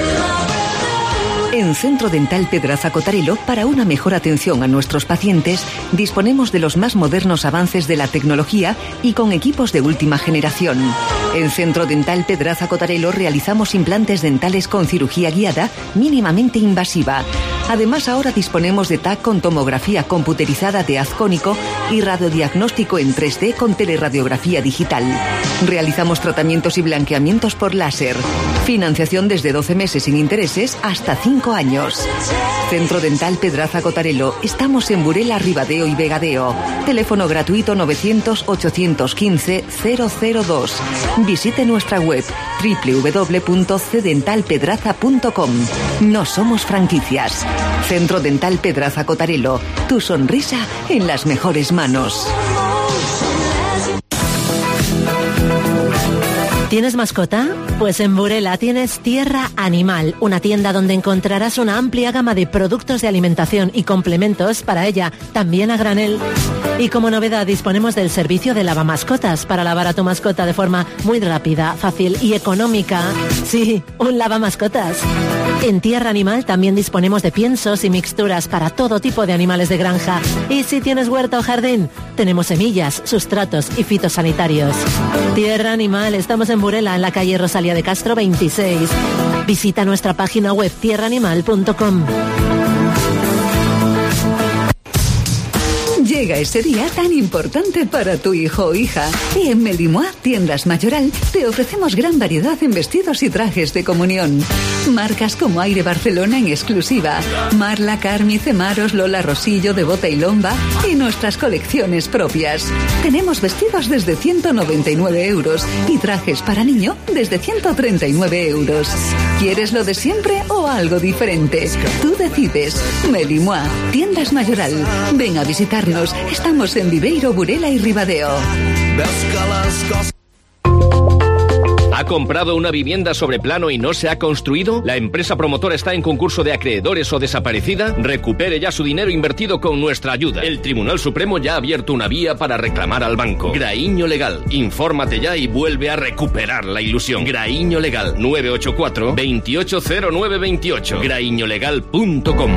En Centro Dental Pedraza Cotarelo, para una mejor atención a nuestros pacientes, disponemos de los más modernos avances de la tecnología y con equipos de última generación. En Centro Dental Pedraza Cotarelo realizamos implantes dentales con cirugía guiada mínimamente invasiva. Además, ahora disponemos de T A C con tomografía computerizada de haz cónico y radiodiagnóstico en tres D con teleradiografía digital. Realizamos tratamientos y blanqueamientos por láser. Financiación desde doce meses sin intereses hasta cinco años. Centro Dental Pedraza Cotarelo. Estamos en Burela, Ribadeo y Vegadeo. Teléfono gratuito novecientos, ochocientos quince, cero cero dos. Visite nuestra web doble u doble u doble u punto c dental pedraza punto com. No somos franquicias. Centro Dental Pedraza Cotarelo. Tu sonrisa en las mejores manos. ¿Tienes mascota? Pues en Burela tienes Tierra Animal, una tienda donde encontrarás una amplia gama de productos de alimentación y complementos para ella, también a granel. Y como novedad disponemos del servicio de lavamascotas para lavar a tu mascota de forma muy rápida, fácil y económica. Sí, un lavamascotas. En Tierra Animal también disponemos de piensos y mixturas para todo tipo de animales de granja. Y si tienes huerta o jardín, tenemos semillas, sustratos y fitosanitarios. Tierra Animal, estamos en Burela, en la calle Rosalía de Castro veintiséis. Visita nuestra página web tierra animal punto com. Llega ese día tan importante para tu hijo o hija. Y en Melimois, Tiendas Mayoral, te ofrecemos gran variedad en vestidos y trajes de comunión. Marcas como Aire Barcelona en exclusiva, Marla, Carmi, Cemaros, Lola Rosillo, Devota y Lomba y nuestras colecciones propias. Tenemos vestidos desde ciento noventa y nueve euros y trajes para niño desde ciento treinta y nueve euros. ¿Quieres lo de siempre o algo diferente? Tú decides. Melimois, Tiendas Mayoral. Ven a visitarnos. Estamos en Viveiro, Burela y Ribadeo. ¿Ha comprado una vivienda sobre plano y no se ha construido? ¿La empresa promotora está en concurso de acreedores o desaparecida? Recupere ya su dinero invertido con nuestra ayuda. El Tribunal Supremo ya ha abierto una vía para reclamar al banco. Graíño Legal. Infórmate ya y vuelve a recuperar la ilusión. Graíño Legal. nueve ocho cuatro, veintiocho cero nueve veintiocho. graíño legal punto com.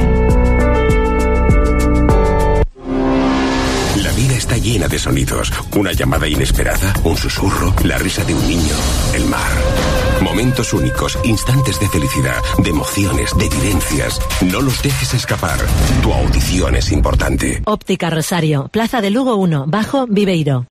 La vida está llena de sonidos. Una llamada inesperada, un susurro, la risa de un niño, el mar. Momentos únicos, instantes de felicidad, de emociones, de vivencias. No los dejes escapar. Tu audición es importante. Óptica Rosario, Plaza de Lugo uno, Bajo Viveiro.